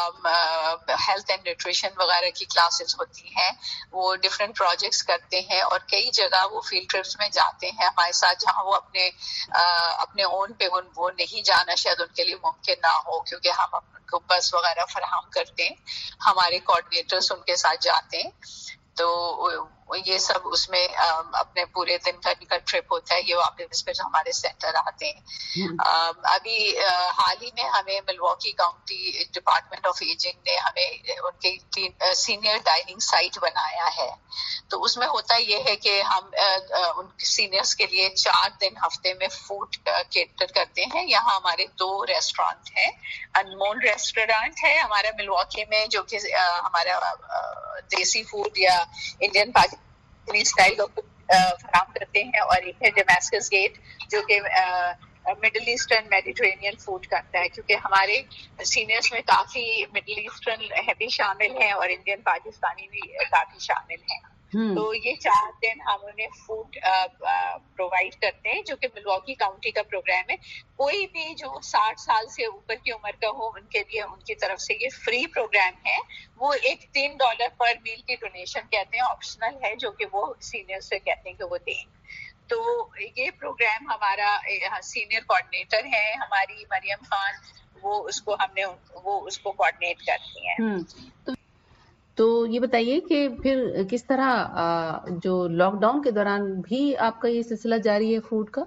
हेल्थ एंड न्यूट्रिशन वगैरह की क्लासेस होती हैं। वो डिफरेंट प्रोजेक्ट्स करते हैं और कई जगह वो फील्ड ट्रिप्स में जाते हैं हमारे साथ, जहाँ वो अपने आ, अपने ओन पे वो, वो नहीं जाना शायद उनके लिए मुमकिन ना हो, क्योंकि हम उनको बस वगैरह फराहम करते हैं, हमारे कोऑर्डिनेटर्स उनके साथ जाते हैं। तो ये सब उसमें अपने पूरे दिन का इनका ट्रिप होता है, ये वापस फिर हमारे सेंटर आते हैं। अभी हाल ही में हमें Milwaukee County Department of Aging ने हमें उनके सीनियर डाइनिंग साइट बनाया है। तो उसमें होता ये है कि हम उन सीनियर्स के लिए चार दिन हफ्ते में फूड केटर करते हैं। यहाँ हमारे दो रेस्टोरेंट हैं, अनमोल रेस्टोरेंट है हमारा मिलवॉकी में, जो कि हमारा देसी फूड या इंडियन اسٹائل کا فراہم کرتے ہیں، اور ایک ہے ڈیماسکس گیٹ جو کہ مڈل ایسٹرن میڈیٹرینین فوڈ کرتا ہے، کیونکہ ہمارے سینئرس میں کافی مڈل ایسٹرن بھی شامل ہیں اور انڈین پاکستانی بھی کافی شامل ہیں. تو یہ چار دن ہم انہیں فوڈ پرووائڈ کرتے ہیں، جو کہ ملواکی کاؤنٹی کا پروگرام ہے. کوئی بھی جو ساٹھ سال سے اوپر کی عمر کا ہو ان کے لیے ان کی طرف سے یہ فری پروگرام ہے. وہ ایک تین ڈالر پر میل کی ڈونیشن کہتے ہیں، آپشنل ہے، جو کہ وہ سینئر سے کہتے ہیں کہ وہ دیں. تو یہ پروگرام ہمارا سینئر کوآرڈینیٹر ہے ہماری مریم خان، وہ اس کو ہم نے وہ اس کو کوآرڈینیٹ کرتی ہیں. تو یہ بتائیے کہ پھر کس طرح جو لاک ڈاؤن کے دوران بھی آپ کا یہ سلسلہ جاری ہے فوڈ کا؟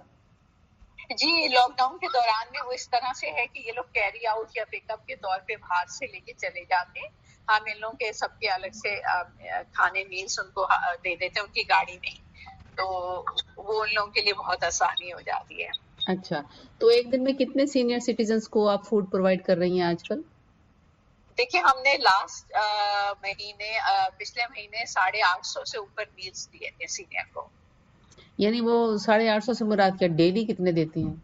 جی، لاک ڈاؤن کے دوران میں وہ اس طرح سے ہے کہ یہ لوگ کیری آؤٹ یا پک اپ کے طور پہ باہر سے لے کے چلے جاتے ہیں. ہم ان لوگوں کے سب کے الگ سے کھانے میلس ان کو دے دیتے ہیں ان کی گاڑی میں، تو وہ ان لوگوں کے لیے بہت آسانی ہو جاتی ہے. اچھا، تو ایک دن میں کتنے سینئر سٹیزنز کو آپ فوڈ پرووائڈ کر رہی ہیں آج کل؟ دیکھیے، ہم نے لاسٹ مہینے پچھلے مہینے ساڑھے آٹھ سو سے اوپر میلس دیے تھے سینئر کو. یعنی وہ ساڑھے آٹھ سو سے مراد کیا ڈیلی کتنے دیتی ہیں؟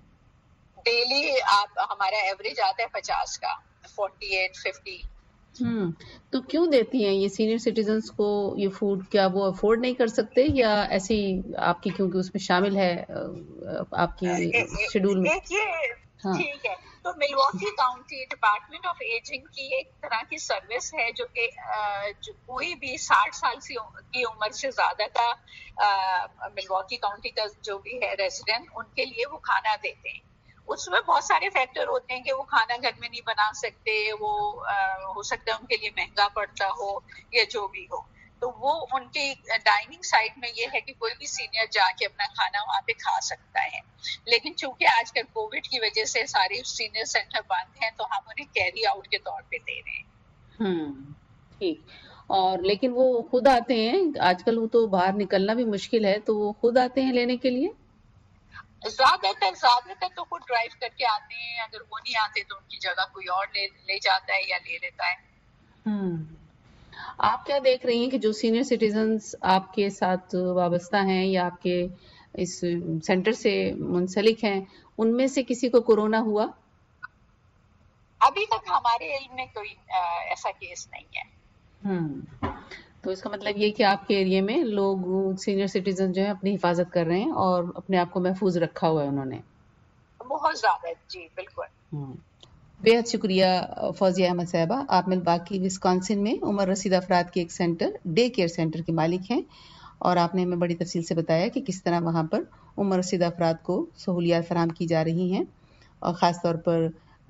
ڈیلی آپ ہمارا ایوریج آتا ہے پچاس کا، فورٹی ایٹ ففٹی. ہوں تو کیوں دیتی ہیں یہ سینئر سٹیزنز کو یہ فوڈ؟ کیا وہ افورڈ نہیں کر سکتے یا ایسی آپ کی کیونکہ اس میں شامل ہے آپ کی شیڈول میں؟ ٹھیک ہے، تو Milwaukee County Department of Aging کی ایک طرح کی سروس ہے جو کہ جو کوئی بھی ساٹھ سال کی عمر سے زیادہ کا ملواکی کاؤنٹی کا جو بھی ہے ریزیڈنٹ، ان کے لیے وہ کھانا دیتے ہیں. اس میں بہت سارے فیکٹر ہوتے ہیں کہ وہ کھانا گھر میں نہیں بنا سکتے، وہ ہو سکتا ہے ان کے لیے مہنگا پڑتا ہو یا جو بھی ہو. تو وہ ان کی ڈائننگ سائٹ میں یہ ہے کہ کوئی بھی سینئر جا کے اپنا کھانا وہاں پہ کھا سکتا ہے. لیکن چونکہ آج کل کووڈ کی وجہ سے سارے سینئر سینٹر بند ہیں تو ہم انہیں کیری آؤٹ کے طور پہ دے رہے ہیں. ہوں ٹھیک. اور لیکن وہ خود آتے ہیں آج کل، وہ تو باہر نکلنا بھی مشکل ہے، تو وہ خود آتے ہیں لینے کے لیے؟ زیادہ تر زیادہ تر تو خود ڈرائیو کر کے آتے ہیں. اگر وہ نہیں آتے تو ان کی جگہ کوئی اور لے لے جاتا ہے یا لے لیتا ہے. ہوں آپ کیا دیکھ رہی ہیں کہ جو سینئر سٹیزنز آپ کے ساتھ وابستہ ہیں یا آپ کے اس سینٹر سے منسلک ہیں، ان میں سے کسی کو کورونا ہوا؟ ابھی تک ہمارے علم میں کوئی ایسا کیس نہیں ہے. ہوں تو اس کا مطلب یہ کہ آپ کے ایریے میں لوگ سینئر سٹیزن جو ہے اپنی حفاظت کر رہے ہیں اور اپنے آپ کو محفوظ رکھا ہوا ہے انہوں نے. بہت زیادہ. جی بالکل. بے حد شکریہ فوزیہ احمد صاحبہ. آپ ملواکی وسکانسن میں عمر رسیدہ افراد کے ایک سینٹر ڈے کیئر سینٹر کے مالک ہیں، اور آپ نے ہمیں بڑی تفصیل سے بتایا کہ کس طرح وہاں پر عمر رسیدہ افراد کو سہولیات فراہم کی جا رہی ہیں، اور خاص طور پر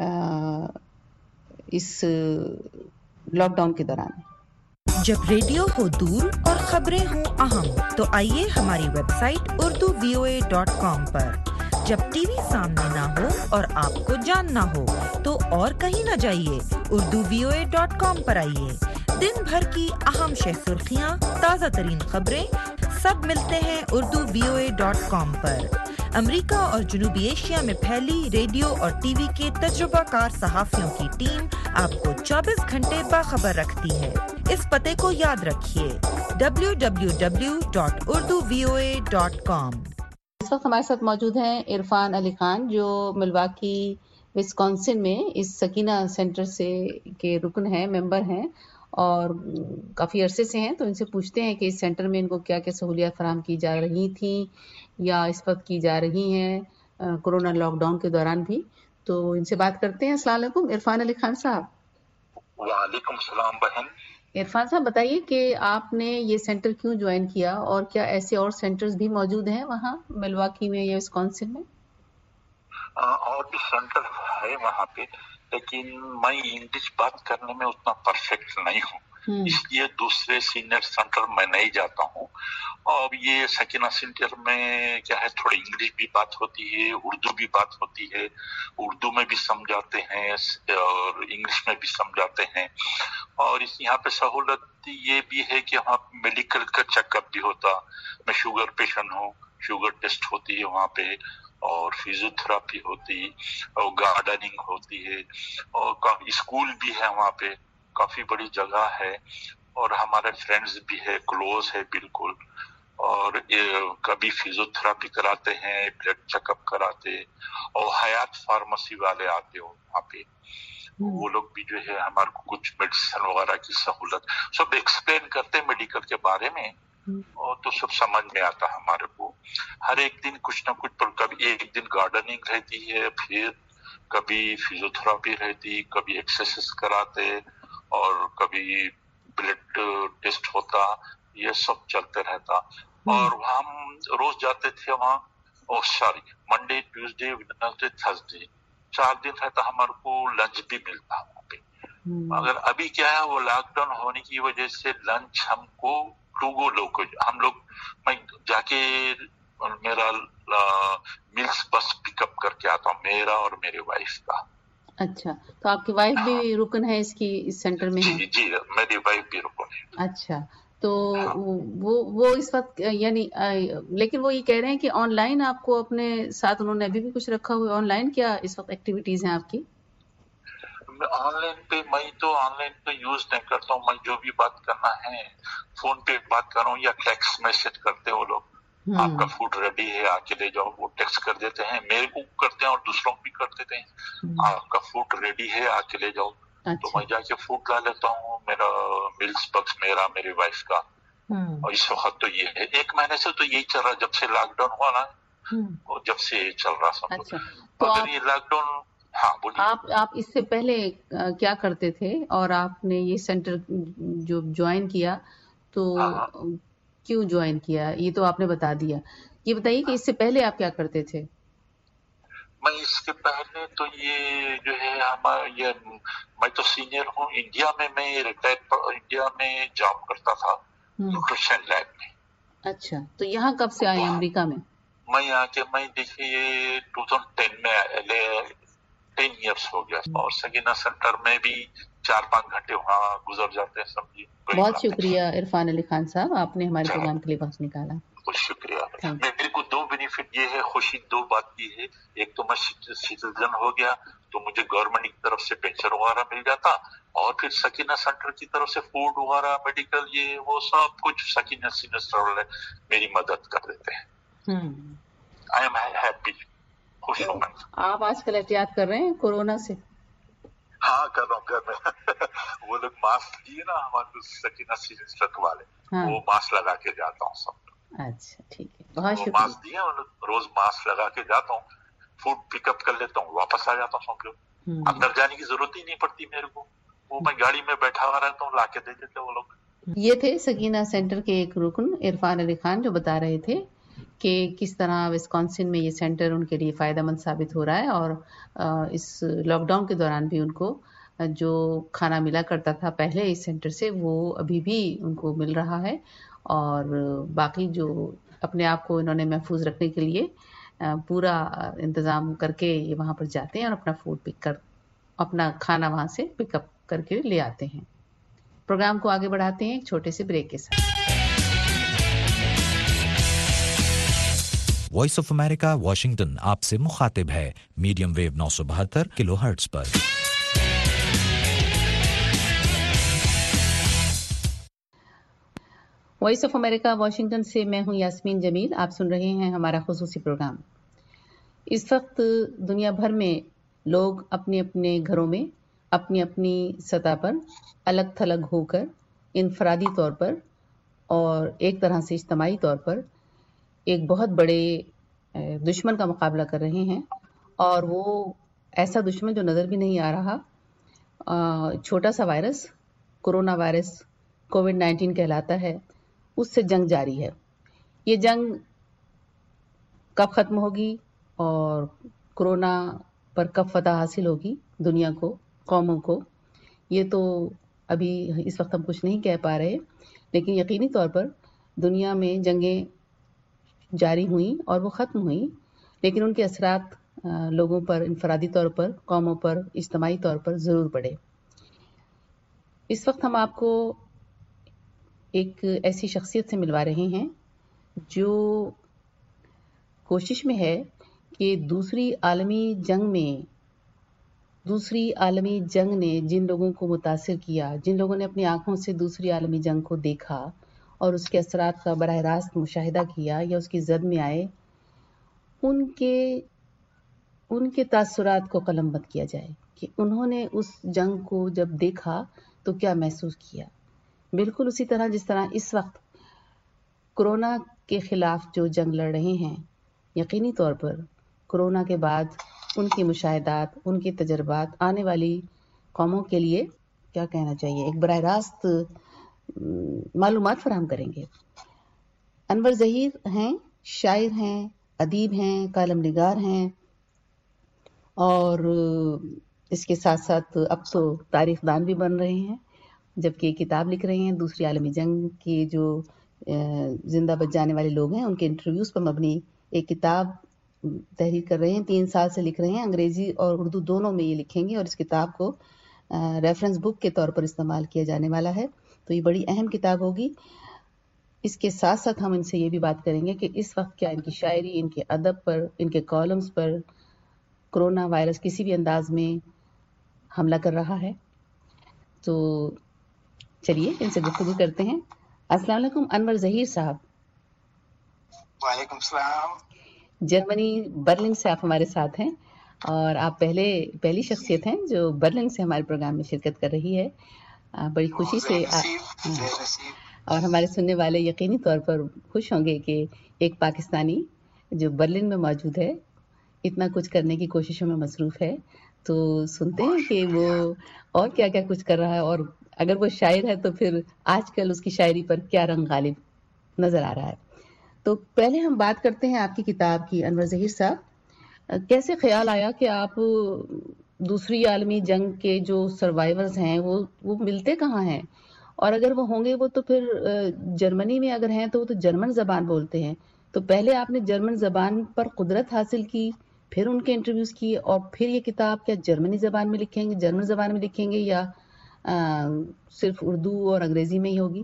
اس لاک ڈاؤن کے دوران. جب ریڈیو ہو دور اور خبریں ہوں اہم تو آئیے ہماری website Urdu V O A dot com پر. جب ٹی وی سامنے نہ ہو اور آپ کو جاننا ہو تو اور کہیں نہ جائیے، Urdu V O A dot com پر آئیے. دن بھر کی اہم شہ سرخیاں، تازہ ترین خبریں سب ملتے ہیں Urdu V O A dot com پر. امریکہ اور جنوبی ایشیا میں پھیلی ریڈیو اور ٹی وی کے تجربہ کار صحافیوں کی ٹیم آپ کو چوبیس گھنٹے باخبر رکھتی ہے. اس پتے کو یاد رکھیے، W W W dot Urdu V O A dot com. اس وقت ہمارے ساتھ موجود ہیں عرفان علی خان، جو ملواکی وسکانسن میں اس سکینہ سینٹر سے کے رکن ہیں، ممبر ہیں اور کافی عرصے سے ہیں. تو ان سے پوچھتے ہیں کہ اس سینٹر میں ان کو کیا کیا سہولیات فراہم کی جا رہی تھیں یا اس وقت کی جا رہی ہیں کورونا لاک ڈاؤن کے دوران بھی. تو ان سے بات کرتے ہیں. السلام علیکم عرفان علی خان صاحب. وعلیکم السلام بہن. عرفان صاحب بتائیے کہ آپ نے یہ سینٹر کیوں جوائن کیا، اور کیا ایسے اور سینٹرز بھی موجود ہیں وہاں ملواکی میں یا وسکانسن میں؟ اور بھی سینٹر ہے وہاں پہ، لیکن میں انگلش بات کرنے میں اتنا پرفیکٹ نہیں ہوں، اس لیے دوسرے سینئر سینٹر میں نہیں جاتا ہوں. اور یہ سکینہ سینٹر میں کیا ہے، تھوڑی انگلش بھی بات ہوتی ہے، اردو بھی بات ہوتی ہے. اردو میں بھی سمجھاتے ہیں اور انگلش میں بھی سمجھاتے ہیں. اور اس یہاں پہ سہولت یہ بھی ہے کہ وہاں میڈیکل کا چیک اپ بھی ہوتا. میں شوگر پیشنٹ ہوں، شوگر ٹیسٹ ہوتی ہے وہاں پہ، اور فزیو تھراپی ہوتی، اور گارڈننگ ہوتی ہے، اور اسکول بھی ہے وہاں پہ، کافی بڑی جگہ ہے، اور ہمارے فرینڈز بھی ہے، کلوز ہے بالکل. اور کبھی فزیوتھراپی کراتے ہیں, بلڈ چیک اپ کراتے, اور حیات فارمیسی والے آتے ہو وہاں پہ, وہ لوگ بھی جو ہے ہمارے کو کچھ میڈیسن وغیرہ کی سہولت سب ایکسپلین کرتے میڈیکل کے بارے میں, اور تو سب سمجھ میں آتا ہمارے کو. ہر ایک دن کچھ نہ کچھ, پر کبھی ایک دن گارڈننگ رہتی ہے, پھر کبھی فزیوتھراپی رہتی, کبھی ایکسرسائز کراتے, اور کبھی بلڈ ٹیسٹ ہوتا, یہ سب چلتے رہتا. اور ہم روز جاتے تھے وہاں, اور sorry Monday Tuesday Wednesday Thursday چار دن رہتا, ہمارے کو لنچ بھی ملتا وہاں پہ. مگر ابھی کیا ہے, وہ لاک ڈاؤن ہونے کی وجہ سے لنچ ہم کو ٹوگو لوگ ہم لوگ میں جا کے میرا ملس بس پک اپ کر کے آتا ہوں, میرا اور میری وائف کا. اچھا, تو آپ کی وائف بھی رکن ہے اس کی, اس سینٹر میں ہے؟ جی جی میری وائف بھی رکن ہے. اچھا, تو وہ وہ اس وقت یعنی لیکن وہ یہ کہہ رہے ہیں کہ آن لائن آپ کو اپنے ساتھ انہوں نے ابھی بھی کچھ رکھا ہوا ہے, آن لائن کیا اس وقت ایکٹیویٹیز ہیں آپ کی؟ آن لائن پہ میں تو آن لائن پہ یوز نہیں کرتا ہوں. میں جو بھی بات کرنا ہے فون پہ بات کر رہا ہوں, یا ٹیکسٹ میسج کرتے وہ لوگ, آپ کا فوڈ ریڈی ہے آ کے لے جاؤ, وہ ٹیکسٹ کر دیتے ہیں, میرے کو کرتے ہیں اور دوسروں کو بھی کر دیتے ہیں, آپ کا فوڈ ریڈی ہے آ کے لے جاؤ. تو میں جا کے فوڈ لا لیتا ہوں, میرا ملس بکس میرا میری وائف کا. اور اس وقت تو یہ ہے, ایک مہینے سے تو یہی چل رہا, جب سے لاک ڈاؤن ہوا نا, اور جب سے یہی چل رہا سب. اگر یہ لاک ڈاؤن, ہاں بولیے. آپ آپ اس سے پہلے کیا کرتے تھے, اور آپ نے یہ سینٹر جو جوائن کیا تو کیوں جوائن کیا, یہ تو آپ نے بتا دیا. یہ بتائیے کہ اس سے پہلے آپ کیا کرتے تھے؟ میں اس کے پہلے تو یہ جو ہے ہمارا یہ میں تو سینئر ہوں انڈیا میں, میں ریٹائر انڈیا میں جاب کرتا تھا نیوٹریشن لیب میں. اچھا, تو یہاں کب سے آئے امریکہ میں؟ میں یہاں کے میں دیکھیے ٹو تھاؤزینڈ ٹین میں ٹین ایئرس ہو گیا, اور سکینہ سینٹر میں بھی چار پانچ گھنٹے وہاں گزر جاتے ہیں سمجھیے. بہت شکریہ عرفان علی خان صاحب, آپ نے ہمارے پروگرام کے لیے وقت نکالا. بہت شکریہ. میرے کو دو بینیفٹ یہ ہے, خوشی دو بات کی ہے. ایک تو میں سٹیزن ہو گیا تو مجھے گورنمنٹ کی طرف سے پینشن وغیرہ مل جاتا, اور پھر سکینہ سینٹر کی طرف سے فوڈ وغیرہ میڈیکل یہ وہ سب کچھ سکینہ سینٹر والے میری مدد کر دیتے ہیں. آئی ایم ہیپی, خوش ہوں میں. آپ آج کل احتیاط کر رہے ہیں کورونا سے؟ ہاں کر رہا ہوں کر رہا ہوں. وہ لوگ ماسک دیے نا ہمارے سکینہ سینٹر والے, وہ ماسک لگا کے جاتا ہوں سب. اچھا ٹھیک ہے, بہت شکریہ. ماسک دیے, روز ماسک لگا کے جاتا ہوں, فوڈ پک اپ کر لیتا ہوں, واپس آ جاتا ہوں. سب اندر جانے کی ضرورت ہی نہیں پڑتی میرے کو, وہ میں گاڑی میں بیٹھا ہوا رہتا ہوں, لا کے دے دیتے وہ لوگ. یہ تھے سکینہ سینٹر کے ایک رکن عرفان علی خان, جو بتا رہے تھے کہ کس طرح وسکانسن میں یہ سینٹر ان کے لیے فائدہ مند ثابت ہو رہا ہے, اور اس لاک ڈاؤن کے دوران بھی ان کو جو کھانا ملا کرتا تھا پہلے اس سینٹر سے, وہ ابھی بھی ان کو مل رہا ہے. اور باقی جو اپنے آپ کو انہوں نے محفوظ رکھنے کے لیے پورا انتظام کر کے یہ وہاں پر جاتے ہیں, اور اپنا فوڈ پک کر اپنا کھانا وہاں سے پک اپ کر کے لے آتے ہیں. پروگرام کو آگے بڑھاتے ہیں ایک چھوٹے سے بریک کے ساتھ. وائس آف امریکہ واشنگٹن آپ سے مخاطب ہے میڈیم ویو نو سو بہتر کلو ہرٹز پر. وائس آف امریکہ واشنگٹن سے میں ہوں یاسمین جمیل. آپ سن رہے ہیں ہمارا خصوصی پروگرام. اس وقت دنیا بھر میں لوگ اپنے اپنے گھروں میں اپنی اپنی سطح پر الگ تھلگ ہو کر انفرادی طور پر اور ایک طرح سے اجتماعی طور پر ایک بہت بڑے دشمن کا مقابلہ کر رہے ہیں, اور وہ ایسا دشمن جو نظر بھی نہیں آ رہا, چھوٹا سا virus corona virus COVID nineteen کہلاتا ہے, اس سے جنگ جاری ہے. یہ جنگ کب ختم ہوگی اور کورونا پر کب فتح حاصل ہوگی دنیا کو, قوموں کو, یہ تو ابھی اس وقت ہم کچھ نہیں کہہ پا رہے, لیکن یقینی طور پر دنیا میں جنگیں جاری ہوئیں اور وہ ختم ہوئیں, لیکن ان کے اثرات لوگوں پر انفرادی طور پر, قوموں پر, اجتماعی طور پر ضرور پڑے. اس وقت ہم آپ کو ایک ایسی شخصیت سے ملوا رہے ہیں جو کوشش میں ہے کہ دوسری عالمی جنگ میں دوسری عالمی جنگ نے جن لوگوں کو متاثر کیا, جن لوگوں نے اپنی آنکھوں سے دوسری عالمی جنگ کو دیکھا اور اس کے اثرات کا براہ راست مشاہدہ کیا یا اس کی زد میں آئے، ان کے ان کے تاثرات کو قلم بند کیا جائے کہ انہوں نے اس جنگ کو جب دیکھا تو کیا محسوس کیا. بالکل اسی طرح جس طرح اس وقت کرونا کے خلاف جو جنگ لڑ رہے ہیں، یقینی طور پر کرونا کے بعد ان کی مشاہدات، ان کے تجربات آنے والی قوموں کے لیے کیا کہنا چاہیے ایک براہ راست معلومات فراہم کریں گے. انور ظہیر ہیں، شاعر ہیں، ادیب ہیں، کالم نگار ہیں، اور اس کے ساتھ ساتھ اب تو تاریخ دان بھی بن رہے ہیں، جبکہ ایک کتاب لکھ رہے ہیں. دوسری عالمی جنگ کی جو زندہ بچ جانے والے لوگ ہیں ان کے انٹرویوز پر مبنی ایک کتاب تحریر کر رہے ہیں. تین سال سے لکھ رہے ہیں، انگریزی اور اردو دونوں میں یہ لکھیں گے، اور اس کتاب کو ریفرنس بک کے طور پر استعمال کیا جانے والا ہے. تو یہ بڑی اہم کتاب ہوگی. اس کے ساتھ ساتھ ہم ان سے یہ بھی بات کریں گے کہ اس وقت کیا ان کی شاعری، ان کے ادب پر، ان کے کالمز پر کرونا وائرس کسی بھی انداز میں حملہ کر رہا ہے. تو چلیے ان سے گفتگو کرتے ہیں. السلام علیکم انور ظہیر صاحب. وعلیکم السلام. جرمنی برلن سے آپ ہمارے ساتھ ہیں، اور آپ پہلے پہلی شخصیت ہیں جو برلن سے ہمارے پروگرام میں شرکت کر رہی ہے. بڑی خوشی سے اور ہمارے سننے والے یقینی طور پر خوش ہوں گے کہ ایک پاکستانی جو برلن میں موجود ہے اتنا کچھ کرنے کی کوششوں میں مصروف ہے. تو سنتے ہیں کہ وہ اور کیا کیا کچھ کر رہا ہے، اور اگر وہ شاعر ہے تو پھر آج کل اس کی شاعری پر کیا رنگ غالب نظر آ رہا ہے. تو پہلے ہم بات کرتے ہیں آپ کی کتاب کی. انور ظہیر صاحب، کیسے خیال آیا کہ آپ دوسری عالمی جنگ کے جو سروائیورز ہیں وہ وہ ملتے کہاں ہیں، اور اگر وہ ہوں گے وہ تو پھر جرمنی میں اگر ہیں تو وہ تو جرمن زبان بولتے ہیں. تو پہلے آپ نے جرمن زبان پر قدرت حاصل کی، پھر ان کے انٹرویوز کیے، اور پھر یہ کتاب کیا جرمنی زبان میں لکھیں گے، جرمن زبان میں لکھیں گے، یا آ, صرف اردو اور انگریزی میں ہی ہوگی؟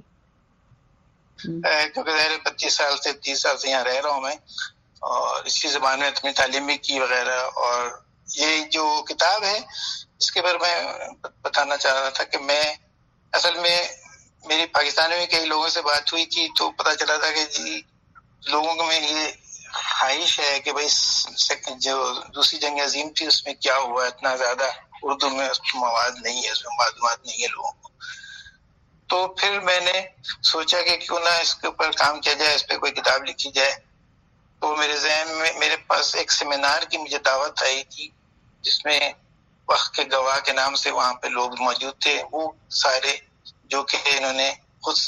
کیونکہ پچیس سال سے تیس سال سے یہاں رہ رہا ہوں میں، اور اسی زبان میں اپنی تعلیم بھی کی وغیرہ. اور یہ جو کتاب ہے اس کے بارے میں بتانا چاہ رہا تھا کہ میں اصل میں میری پاکستان میں کئی لوگوں سے بات ہوئی تھی تو پتہ چلا تھا کہ جی لوگوں کو میں یہ خواہش ہے کہ بھائی جو دوسری جنگ عظیم تھی اس میں کیا ہوا، اتنا زیادہ اردو میں اس میں مواد نہیں ہے، اس میں معلومات نہیں ہے لوگوں کو. تو پھر میں نے سوچا کہ کیوں نہ اس کے اوپر کام کیا جائے، اس پہ کوئی کتاب لکھی جائے. تو میرے ذہن میں میرے پاس ایک سیمینار کی مجھے دعوت آئی تھی جس میں وقت کے گواہ کے نام سے وہاں پہ لوگ موجود تھے، وہ سارے جو کہ انہوں نے خود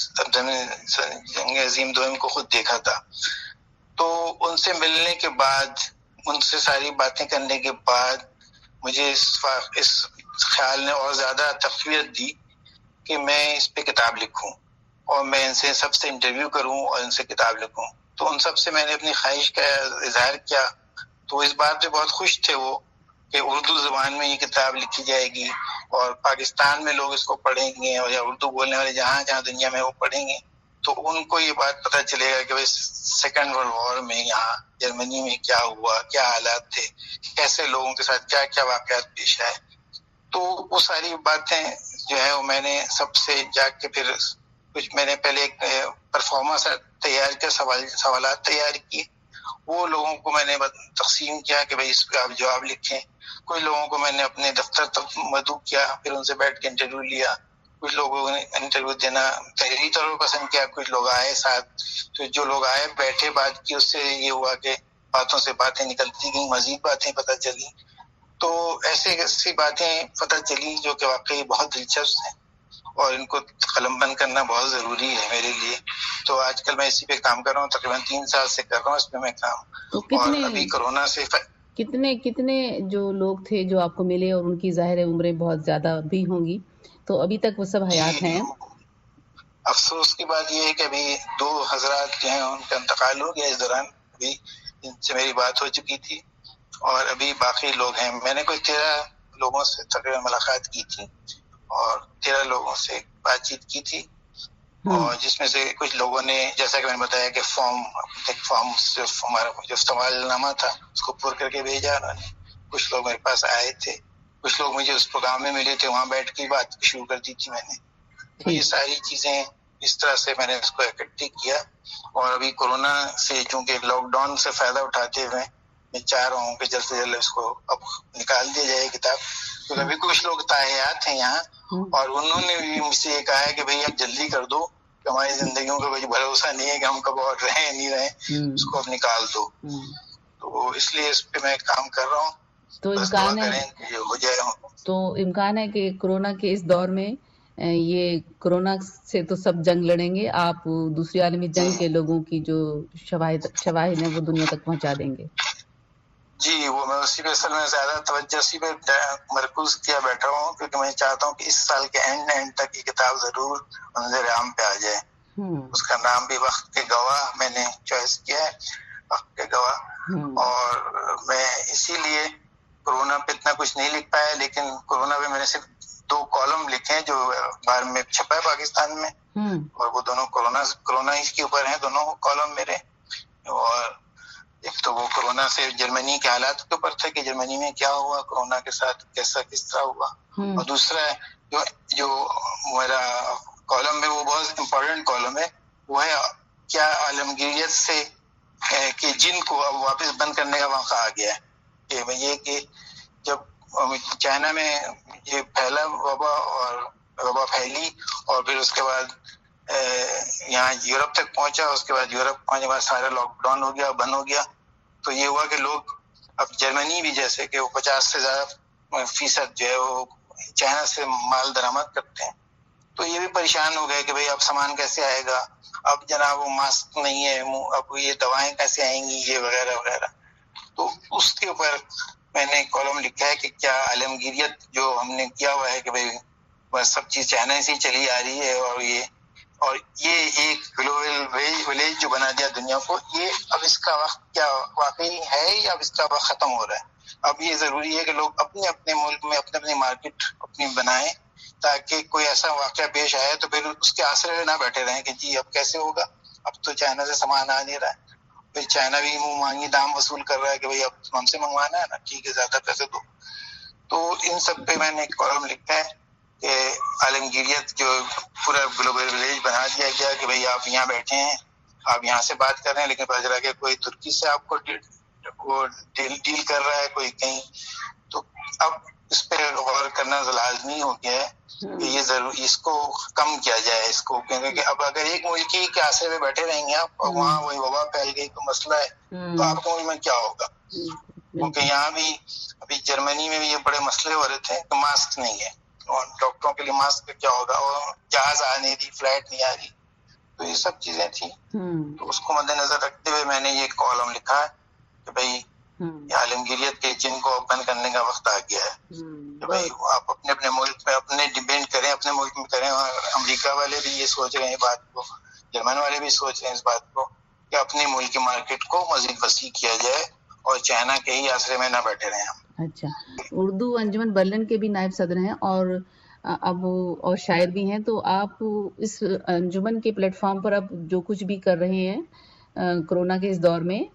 جنگ عظیم دوم کو خود دیکھا تھا. تو ان سے ملنے کے بعد، ان سے ساری باتیں کرنے کے بعد مجھے اس اس خیال نے اور زیادہ تقویت دی کہ میں اس پہ کتاب لکھوں اور میں ان سے سب سے انٹرویو کروں اور ان سے کتاب لکھوں. تو ان سب سے میں نے اپنی خواہش کا اظہار کیا. تو اس بات پہ بہت خوش تھے وہ کہ اردو زبان میں یہ کتاب لکھی جائے گی اور پاکستان میں لوگ اس کو پڑھیں گے، اور یا اردو بولنے والے جہاں جہاں دنیا میں وہ پڑھیں گے تو ان کو یہ بات پتہ چلے گا کہ بھائی سیکنڈ ورلڈ وار میں یہاں جرمنی میں کیا ہوا، کیا حالات تھے، کیسے لوگوں کے ساتھ کیا کیا واقعات پیش آئے. تو وہ ساری باتیں جو ہے وہ میں نے سب سے جا کے پھر کچھ میں نے پہلے ایک پرفارمنس تیار کیا، سوال سوالات تیار کیے، وہ لوگوں کو میں نے تقسیم کیا کہ بھائی اس پہ آپ جواب لکھیں. کچھ لوگوں کو میں نے اپنے دفتر تک مدعو کیا، پھر ان سے بیٹھ کے انٹرویو لیا. کچھ لوگوں نے انٹرویو دینا تحریری طور پر پسند کیا، کچھ لوگ آئے ساتھ. تو جو لوگ آئے بیٹھے بات کی، اس سے یہ ہوا کہ باتوں سے باتیں نکلتی گئیں، مزید باتیں پتہ چلی. تو ایسے ایسی باتیں پتہ چلی جو کہ واقعی بہت دلچسپ ہیں اور ان کو قلم بند کرنا بہت ضروری ہے میرے لیے. تو آج کل میں اسی پہ کام کر رہا ہوں، تقریباً تین سال سے کر رہا ہوں اس پہ میں کام. اور ابھی کورونا سے کتنے کتنے جو لوگ تھے جو آپ کو ملے، اور ان کی ظاہر عمریں بہت زیادہ بھی ہوں گی، تو ابھی تک وہ سب حیات ہیں؟ افسوس کی بات یہ ہے کہ ابھی دو حضرات جو ہیں ان کا انتقال ہو گیا اس دوران، ابھی جن سے میری بات ہو چکی تھی، اور ابھی باقی لوگ ہیں. میں نے کوئی تیرہ لوگوں سے تقریباً ملاقات کی تھی اور تیرہ لوگوں سے بات چیت کی تھی، اور جس میں سے کچھ لوگوں نے جیسا کہ میں نے بتایا کہ فارم ایک فارم جو ہمارا جو سوال نامہ تھا اس کو پر کر کے بھیجا انہوں نے. کچھ لوگ میرے پاس آئے تھے، کچھ لوگ مجھے اس پروگرام میں ملے تھے، وہاں بیٹھ کے بات شروع کر دی تھی میں نے. تو یہ ساری چیزیں اس طرح سے میں نے اس کو اکٹھی کیا. اور ابھی کورونا سے چونکہ لاک ڈاؤن سے فائدہ اٹھاتے ہوئے میں چاہ رہا ہوں کہ جلد سے جلد اس کو اب نکال دیا جائے کتاب. کیونکہ ابھی کچھ لوگ تاحیات ہیں یہاں اور انہوں نے بھی مجھ سے یہ کہا ہے کہ بھائی اب جلدی کر دو کہ ہماری زندگیوں کا کوئی بھروسہ نہیں ہے کہ ہم کب اور رہیں نہیں رہیں, اس کو اب نکال دو. تو اس لیے اس پہ میں کام کر رہا ہوں. تو امکان ہے ہو جائے. تو امکان ہے کہ کورونا کے اس دور میں یہ کورونا سے تو سب جنگ لڑیں گے, آپ دوسری عالمی جنگ کے لوگوں کی جو شواہد شواہد ہیں وہ دنیا تک پہنچا دیں گے. جی وہ میں اسی پہ اصل میں زیادہ توجہ اسی پہ مرکوز کیا بیٹھا ہوں, کیونکہ میں چاہتا ہوں کہ اس سال کے اینڈ اینڈ تک یہ کتاب ضرور منظر عام پہ آ جائے. اس کا نام بھی وقت کے گواہ میں نے چوائس کیا ہے, وقت کے گواہ. اور میں اسی لیے کورونا پہ اتنا کچھ نہیں لکھ پایا, لیکن کورونا پہ میں نے صرف دو کالم لکھے ہیں جو اخبار میں چھپا ہے پاکستان میں, اور وہ دونوں کورونا کورونا ہی کے اوپر ہیں دونوں کالم میرے. اور ایک تو وہ کورونا سے جرمنی کے حالات کے اوپر تھا کہ جرمنی میں کیا ہوا کورونا کے ساتھ, کیسا کس طرح ہوا. اور دوسرا جو جو میرا کالم ہے وہ بہت امپورٹنٹ کالم ہے, وہ ہے کیا عالمگیریت سے کہ جن کو اب واپس بند کرنے کا موقع آ گیا ہے. یہ کہ جب چائنا میں یہ پھیلا وبا اور وبا پھیلی اور پھر اس کے بعد یہاں یورپ تک پہنچا, اس کے بعد یورپ پہنچنے کے بعد سارا لاک ڈاؤن ہو گیا, بند ہو گیا. تو یہ ہوا کہ لوگ اب جرمنی بھی جیسے کہ وہ پچاس سے زیادہ فیصد جو ہے وہ چائنا سے مال درآمد کرتے ہیں, تو یہ بھی پریشان ہو گئے کہ بھئی اب سامان کیسے آئے گا, اب جناب وہ ماسک نہیں ہے, اب یہ دوائیں کیسے آئیں گی, یہ وغیرہ وغیرہ. تو اس کے اوپر میں نے کالم لکھا ہے کہ کیا عالمگیریت جو ہم نے کیا ہوا ہے کہ بھئی بس سب چیز چائنا سے ہی چلی آ رہی ہے, اور یہ اور یہ ایک گلوبل ولیج جو بنا دیا دنیا کو, یہ اب اس کا وقت کیا واقعی ہے یا اب اس کا وقت ختم ہو رہا ہے. اب یہ ضروری ہے کہ لوگ اپنے اپنے ملک میں اپنے اپنی مارکیٹ اپنی بنائیں, تاکہ کوئی ایسا واقعہ پیش آئے تو پھر اس کے آسرے میں نہ بیٹھے رہیں کہ جی اب کیسے ہوگا, اب تو چائنا سے سامان آ نہیں رہا ہے. پھر چائنا بھی منہ مانگی دام وصول کر رہا ہے کہ بھئی اب ہم سے منگوانا ہے نا, ٹھیک ہے زیادہ پیسے دو. تو ان سب پہ میں نے ایک کالم لکھا ہے کہ عالمگیریت جو پورا گلوبل ولیج بنا دیا گیا کہ بھئی آپ یہاں بیٹھے ہیں, آپ یہاں سے بات کر رہے ہیں, لیکن پتہ چلا کہ کوئی ترکی سے آپ کو وہ ڈیل ڈیل کر رہا ہے, کوئی کہیں. تو اب اس پہ غور کرنا لازمی ہو گیا ہے کہ یہ ضرور اس کو کم کیا جائے اس کو, کیونکہ اب اگر ایک ملکی کے آسرے میں بیٹھے رہیں گے آپ اور وہاں وہی وبا پھیل گئی تو مسئلہ ہے, تو آپ کو میں کیا ہوگا. کیونکہ یہاں بھی ابھی جرمنی میں بھی یہ بڑے مسئلے ہو رہے تھے کہ ماسک نہیں ہے, اور ڈاکٹروں کے لیے ماسک کا کیا ہوگا, اور جہاز آ نہیں رہی, فلائٹ نہیں آ رہی. تو یہ سب چیزیں تھیں. تو اس کو مد نظر رکھتے ہوئے میں نے یہ کالم لکھا ہے کہ بھئی عالمگیریت کے جن کو بند کرنے کا وقت آ گیا ہے, کہ بھئی آپ اپنے اپنے ملک میں اپنے ڈیپینڈ کریں, اپنے ملک میں کریں. اور امریکہ والے بھی یہ سوچ رہے ہیں بات کو, جرمن والے بھی سوچ رہے ہیں اس بات کو کہ اپنے ملک کی مارکیٹ کو مزید وسیع کیا جائے اور چائنا کے ہی آسرے میں نہ بیٹھے رہیں ہم. اچھا, اردو انجمن برلن کے بھی نائب صدر ہیں اور اب اور شاعر بھی ہیں, تو آپ اس انجمن کے پلیٹ فارم پر اب جو کچھ بھی کر رہے ہیں کورونا کے اس دور میں,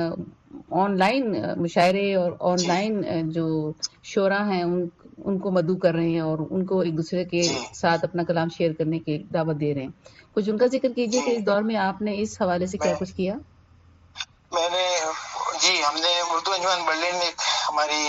آن لائن مشاعرے اور آن لائن جو شعراء ہیں ان ان کو مدعو کر رہے ہیں اور ان کو ایک دوسرے کے ساتھ اپنا کلام شیئر کرنے کی دعوت دے رہے ہیں. کچھ ان کا ذکر کیجیے کہ اس دور میں آپ نے اس حوالے سے کیا کچھ کیا. میں نے جی ہم نے اردو انجمن برلن میں ہماری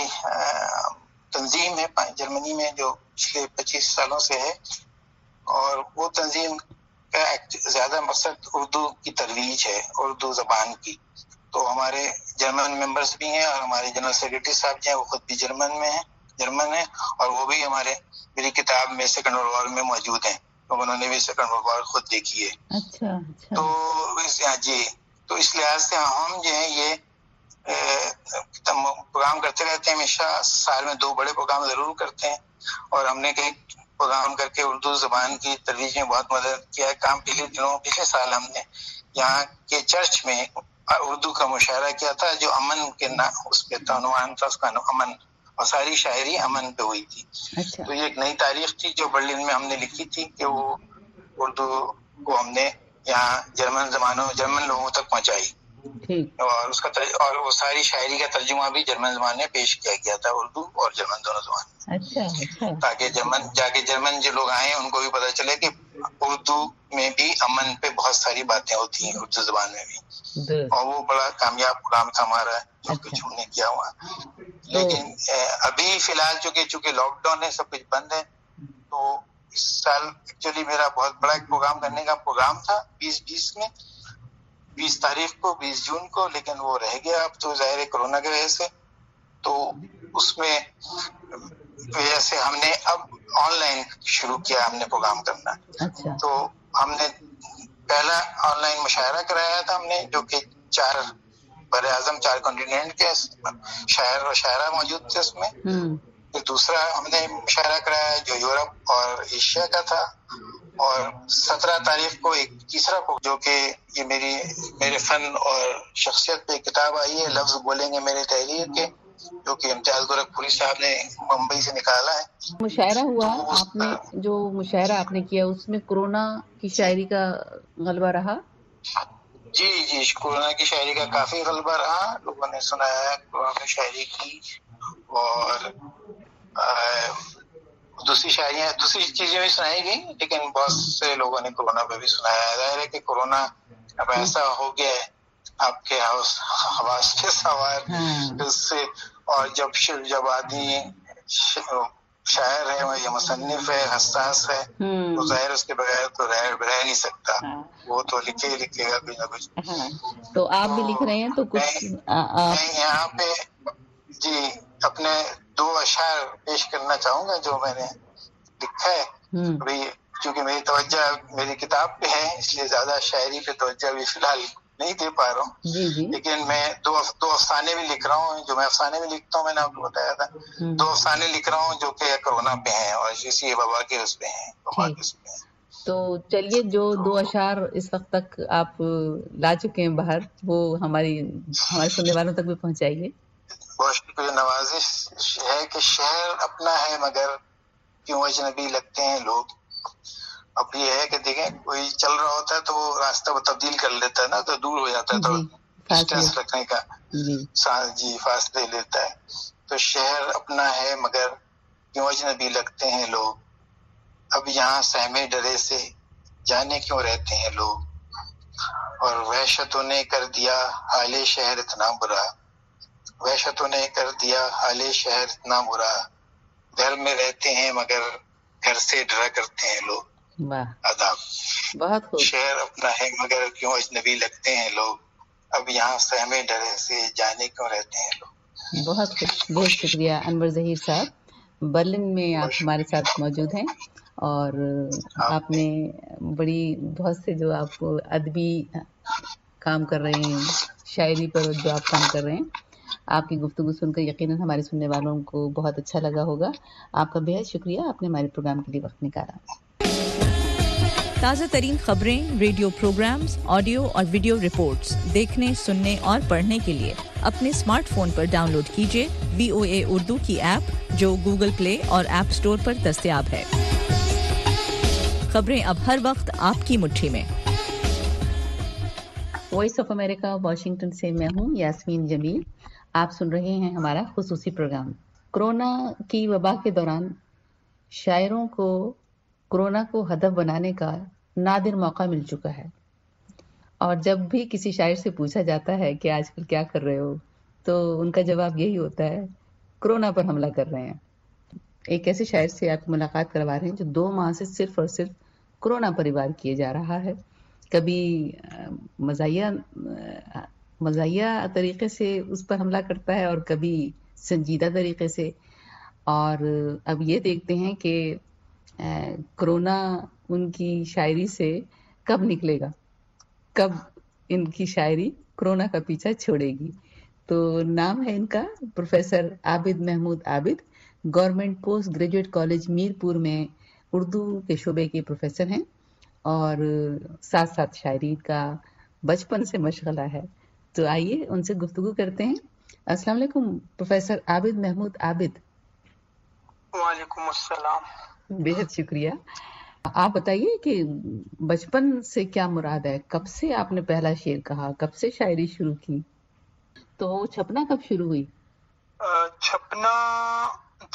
تنظیم ہے جرمنی میں جو پچھلے پچیس سالوں سے ہے, اور وہ تنظیم کا زیادہ مقصد اردو کی ترویج ہے, اردو زبان کی. تو ہمارے جرمن ممبرس بھی ہیں اور ہمارے جنرل سیکرٹری صاحب جو ہیں وہ خود بھی جرمن میں ہیں جرمن ہیں اور وہ بھی ہمارے میری کتاب میں سیکنڈ ورلڈ وار میں موجود ہیں, تو انہوں نے بھی سیکنڈ ورلڈ وار خود دیکھی ہے. اچھا اچھا. تو جی تو اس لحاظ سے ہم جو ہیں یہ پروگرام کرتے رہتے ہیں, ہمیشہ سال میں دو بڑے پروگرام ضرور کرتے ہیں, اور ہم نے کئی پروگرام کر کے اردو زبان کی ترویج میں بہت مدد کیا ہے. کام پچھلے دنوں پچھلے سال ہم نے یہاں کے چرچ میں اردو کا مشاعرہ کیا تھا جو امن کے نا اس پہ عنوان تھا, اس کا امن, اور ساری شاعری امن پہ ہوئی تھی. اچھا. تو یہ ایک نئی تاریخ تھی جو برلن میں ہم نے لکھی تھی کہ وہ اردو کو ہم نے یہاں جرمن زبانوں جرمن لوگوں تک پہنچائی, اور اس کا ترج... اور وہ ساری شاعری کا ترجمہ بھی جرمن زبان میں پیش کیا گیا تھا, اردو اور جرمن دونوں زبان. اچھا اچھا. تاکہ جرمن جا کے جرمن جو لوگ آئے ہیں ان کو بھی پتہ چلے کہ اردو میں بھی امن پہ بہت ساری باتیں ہوتی ہیں اردو زبان میں بھی, اور وہ بڑا کامیاب پروگرام تھا ہمارا جو کچھ ہم نے کیا ہوا. لیکن ابھی فی الحال چونکہ چونکہ لاک ڈاؤن ہے, سب کچھ بند ہے, تو اس سال ایکچولی میرا بہت بڑا ایک پروگرام کرنے کا پروگرام تھا بیس بیس میں بیس تاریخ کو بیس جون کو, لیکن وہ رہ گیا اب تو ظاہر ہے کورونا کی وجہ سے. تو اس میں وجہ سے ہم نے اب آن لائن شروع کیا ہم نے پروگرام کرنا. تو ہم نے پہلا آن لائن مشاعرہ کرایا تھا ہم نے, جو کہ چار بر اعظم چار کانٹیننٹ کے شاعر اور شاعرہ موجود تھے اس میں. پھر دوسرا ہم نے مشاعرہ کرایا جو یورپ اور ایشیا کا تھا, اور سترہ تاریخ کو ایک تیسرا جو کہ یہ میری میرے فن اور شخصیت پہ کتاب آئی ہے, لفظ بولیں گے میرے تحریر کے, جو کہ امتیاز گورکھپوری صاحب نے ممبئی سے نکالا ہے. مشاعرہ ہوا آپ نے, جو مشاعرہ آپ نے کیا اس میں کورونا کی شاعری کا غلبہ رہا؟ جی جی کورونا کی شاعری کا کافی غلبہ رہا, لوگوں نے سنایا کورونا کی شاعری کی, اور دوسری شاعریاں دوسری چیزیں بھی سنائی گئی, لیکن بہت سے لوگوں نے کورونا پہ بھی سنایا. ظاہر ہے کہ کورونا اب ایسا ہو گیا ہے آپ کے حواس پہ سوار اس سے, اور جب جب آدمی شاعر ہے یا مصنف ہے, حساس ہے, تو ظاہر اس کے بغیر تو رہ رہ نہیں سکتا, وہ تو لکھے ہی لکھے گا کچھ نہ کچھ. تو آپ بھی لکھ رہے ہیں تو کچھ میں یہاں پہ جی اپنے دو اشعار پیش کرنا چاہوں گا جو میں نے لکھا ہے. ابھی چونکہ میری توجہ میری کتاب پہ ہے, اس لیے زیادہ شاعری پہ توجہ بھی فی الحال نہیں دے پا رہا ہوں. جی جی. لیکن میں دو دو افسانے بھی لکھ رہا ہوں, جو میں افسانے بھی لکھتا ہوں, میں نے آپ کو بتایا تھا, دو افسانے لکھ رہا ہوں جو کہ کورونا پہ ہیں اور اسی وبا کے اس پہ ہیں, وبا کے اس پہ ہیں. تو چلیے جو دو اشعار اس وقت تک آپ لا چکے ہیں باہر, وہ ہماری ہمارے سننے والوں تک بھی پہنچائیے. بہت شکریہ. نوازش ہے کہ شہر اپنا ہے مگر کیوں اجنبی لگتے ہیں لوگ. اب یہ ہے کہ دیکھیں کوئی چل رہا ہوتا ہے تو وہ راستہ وہ تبدیل کر لیتا ہے نا, تو دور ہو جاتا ہے, تو ڈسٹینس رکھنے کا جی فاصلے لیتا ہے. تو شہر اپنا ہے مگر کیوں اجنبی لگتے ہیں لوگ, اب یہاں سہمے ڈرے سے جانے کیوں رہتے ہیں لوگ, اور وحشتوں نے کر دیا حال شہر اتنا برا, وحشتوں نے کر دیا حال شہر اتنا برا, گھر میں رہتے ہیں مگر گھر سے ڈرا کرتے ہیں لوگ. آداب. بہت خوب. شہر اپنا ہے مگر کیوں اجنبی لگتے ہیں لوگ, اب یہاں سہمے ڈرے سے جانے کیوں رہتے ہیں لوگ. بہت خوب, بہت شکریہ انور ظہیر صاحب. برلن میں آپ ہمارے ساتھ موجود ہیں, اور آپ نے بڑی بہت سے جو آپ ادبی کام کر رہے ہیں, شاعری پر جو آپ کام کر رہے ہیں, آپ کی گفتگو سن کر یقیناً ہمارے سننے والوں کو بہت اچھا لگا ہوگا. آپ کا بہت شکریہ, آپ نے ہمارے پروگرام کے لیے وقت نکالا. تازہ ترین خبریں, ریڈیو پروگرامز, آڈیو اور ویڈیو رپورٹس دیکھنے, سننے اور پڑھنے کے لیے اپنے اسمارٹ فون پر ڈاؤن لوڈ کیجیے وی او اے اردو کی ایپ, جو گوگل پلے اور ایپ اسٹور پر دستیاب ہے. خبریں اب ہر وقت آپ کی مٹھی میں. وائس آف امریکہ واشنگٹن سے میں ہوں یاسمین جمیل. آپ سن رہے ہیں ہمارا خصوصی پروگرام. کورونا کی وبا کے دوران شاعروں کو کورونا کو ہدف بنانے کا نادر موقع مل چکا ہے, اور جب بھی کسی شاعر سے پوچھا جاتا ہے کہ آج کل کیا کر رہے ہو, تو ان کا جواب یہی ہوتا ہے کورونا پر حملہ کر رہے ہیں. ایک ایسے شاعر سے آپ ملاقات کروا رہے ہیں جو دو ماہ سے صرف اور صرف کورونا پر وار کیے جا رہا ہے. کبھی مزاحیہ مزاحیہ طریقے سے اس پر حملہ کرتا ہے, اور کبھی سنجیدہ طریقے سے. اور اب یہ دیکھتے ہیں کہ کورونا ان کی شاعری سے کب نکلے گا, کب ان کی شاعری کورونا کا پیچھا چھوڑے گی. تو نام ہے ان کا professor Abid Mahmood Abid, government post graduate college Mirpur میں اردو کے شعبے کے پروفیسر ہیں, اور ساتھ ساتھ شاعری کا بچپن سے مشغلہ ہے. تو آئیے ان سے گفتگو کرتے ہیں. السلام علیکم پروفیسر عابد محمود عابد. وعلیکم السلام. بہت شکریہ. آپ بتائیے کہ بچپن سے کیا مراد ہے, کب سے آپ نے پہلا شعر کہا, کب سے شاعری شروع کی, تو چھپنا کب شروع ہوئی؟ چھپنا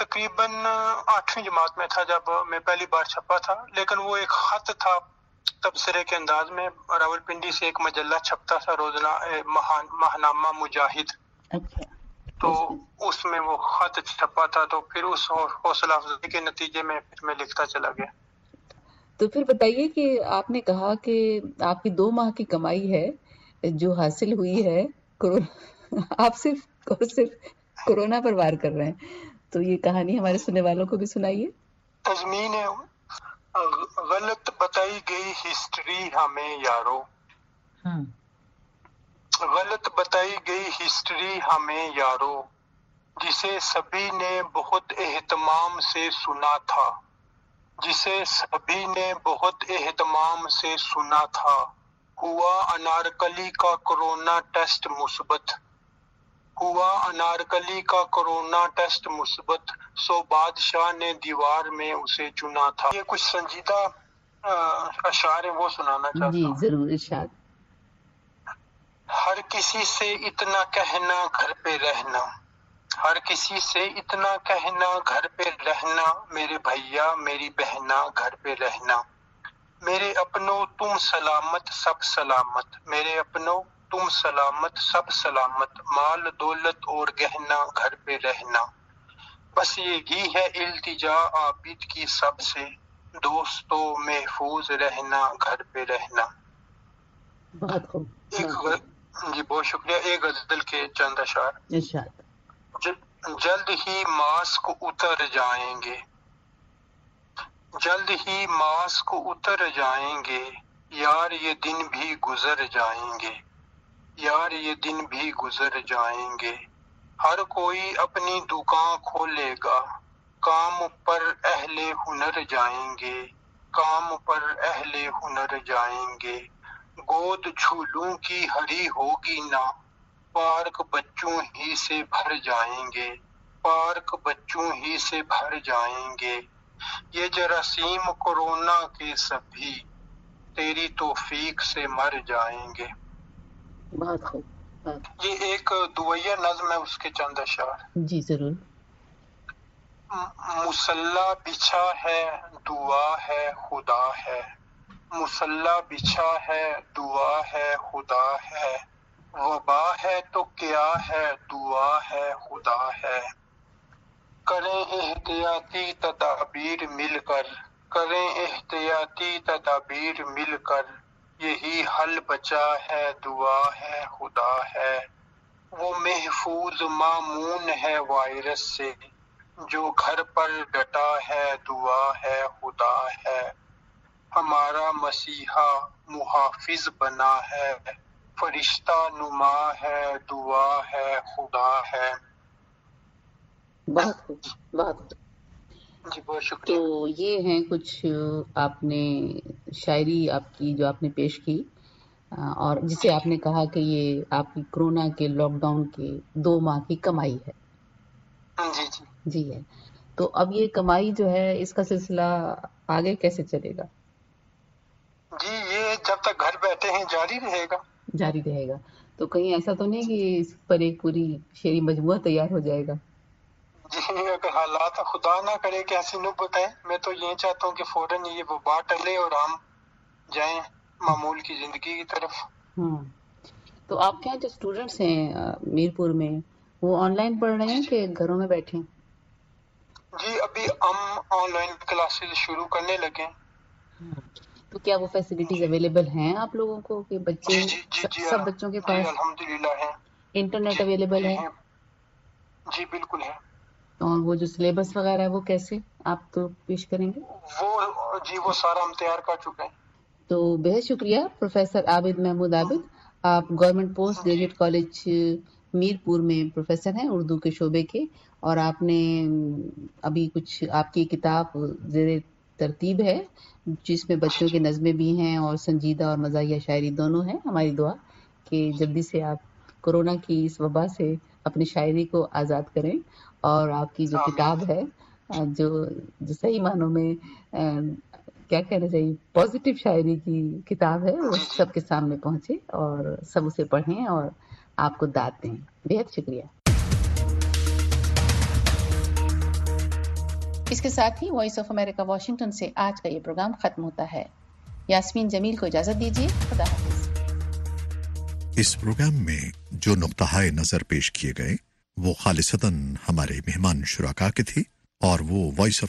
तकरीबन आठवीं जमात में था जब मैं पहली बार छपा था, लेकिन वो एक खत था तबसरे के अंदाज में। रावलपिंडी से एक मजल्ला छपता था रोजना, महान महानामा मुजाहिद। अच्छा। तो उसमें वो खत छपा था, तो फिर उस हौसला अफजाई के नतीजे में फिर मैं लिखता चला गया। तो फिर बताइए कि आपने कहा कि आपकी दो माह की कमाई है जो हासिल हुई है कोरोना, आप सिर्फ और सिर्फ कोरोना पर वार कर रहे हैं, तो ये कहानी हमारे सुनने वालों को भी सुनाइए। तजमीन है, गलत बताई गई हिस्ट्री हमें यारो, हाँ। गलत बताई गई हिस्ट्री हमें यारो, जिसे सभी ने बहुत एहतमाम से सुना था, जिसे सभी ने बहुत एहतमाम से सुना था। हुआ अनारकली का कोरोना टेस्ट मुस्बत, हुआ अनारकली का कोरोना टेस्ट मुस्बत, सो बादशाह ने दीवार में उसे चुना था। ये कुछ संजीदा अशार है, वो सुनाना चाहता हूँ। जी जरूर, इरशाद। हर किसी से इतना कहना घर पे रहना, हर किसी से इतना कहना घर पे रहना, मेरे भैया मेरी बहना घर पे रहना, मेरे अपनों तुम सलामत सब सलामत, मेरे अपनों तुम सलामत सब सलामत, माल दौलत और गहना घर पे रहना, बस यही है इल्तिजा आबिद की सबसे, दोस्तों महफूज रहना घर पे रहना। बहुत खूब। एक जी बहुत शुक्रिया। एक गजल के चंद अशार। इरशाद। जल्द ही मास्क उतर जाएंगे, जल्द ही मास्क उतर जाएंगे, यार ये दिन भी गुजर जाएंगे, यार ये दिन भी गुजर जाएंगे, हर कोई अपनी दुकान खोलेगा, काम पर अहले हुनर जाएंगे, काम पर अहले हुनर जाएंगे, गोद झूलों की हरी होगी ना, पार्क बच्चों ही से भर जाएंगे, पार्क बच्चों ही से भर जाएंगे, ये जरासीम कोरोना के सभी तेरी तौफीक से मर जाएंगे। बहुत खूब। ये एक दुवैया नज़्म है, उसके चंद अशार। जी जरूर। मुसल्ला बिछा है दुआ है खुदा है, मुसल्ला बिछा है दुआ है खुदा है, वबा है तो क्या है दुआ है खुदा है, करें एहतियाती तदाबीर मिलकर, करें एहतियाती तदाबीर मिलकर, यही हल बचा है दुआ है खुदा है, वो महफूज मामून है वायरस से, जो घर पर डटा है दुआ है खुदा है, हमारा मसीहा मुहाफिज बना है, फरिश्ता नुमा है दुआ है खुदा है। बहुत खूब, बहुत खूब। जी बहुत शुक्रिया। तो ये हैं कुछ आपने शायरी आपकी जो आपने पेश की, और जिसे आपने कहा कि ये आपकी कोरोना के लॉकडाउन के दो माह की कमाई है। जी जी जी है। तो अब ये कमाई जो है, इसका सिलसिला आगे कैसे चलेगा? जी ये जब तक घर बैठे हैं जारी रहेगा। जारी रहेगा। तो कहीं ऐसा तो नहीं कि इस पर एक पूरी शेरी मजमुआ तैयार हो जाएगा? जी अगर हालात खुदा ना करे कि ऐसी नौबत है, मैं तो ये चाहता हूँ कि फौरन ये वबा टले और हम जाएं मामूल की जिंदगी की तरफ। हाँ। तो आपके यहाँ जो स्टूडेंट्स हैं मीरपुर में, वो ऑनलाइन पढ़ रहे हैं कि घरों में बैठे हैं? जी अभी हम ऑनलाइन क्लासेस शुरू करने लगे। तो क्या वो फैसिलिटीज अवेलेबल हैं आप लोगों को कि बच्चे जी, जी, जी, जी, सब बच्चों के पास अल्हम्दुलिल्लाह है, इंटरनेट अवेलेबल है? जी बिल्कुल है। और वो जो सिलेबस वगैरह है वो कैसे आप तो पेश करेंगे? वो जी वो सारा हम तैयार कर चुके हैं। तो बेहद शुक्रिया प्रोफेसर आबिद महमूद आबिद। आप government post graduate college Mirpur में प्रोफेसर हैं उर्दू के शोबे के, और आपने अभी कुछ आपकी किताब ज़ेरे तरतीब है जिसमें बच्चों के नज़में भी हैं और संजीदा और मज़ाहिया शायरी दोनों हैं। हमारी दुआ कि जल्दी से आप कोरोना की इस वबा से अपनी शायरी को आज़ाद करें, और आपकी जो किताब है जो जो सही मानों में आ, क्या कहना चाहिए, पॉजिटिव शायरी की किताब है, वो सबके सामने पहुंचे और सब उसे पढ़ें और आपको दाद दें। बेहद शुक्रिया। इसके साथ ही वॉइस ऑफ अमेरिका वाशिंगटन से आज का ये प्रोग्राम खत्म होता है। यास्मीन जमील को इजाजत दीजिए। खुदा हाफिज। इस प्रोग्राम में जो नुक्ता नजर पेश किए गए वो खालिसतन हमारे मेहमान शुराका के थे और वो वॉइस ऑफ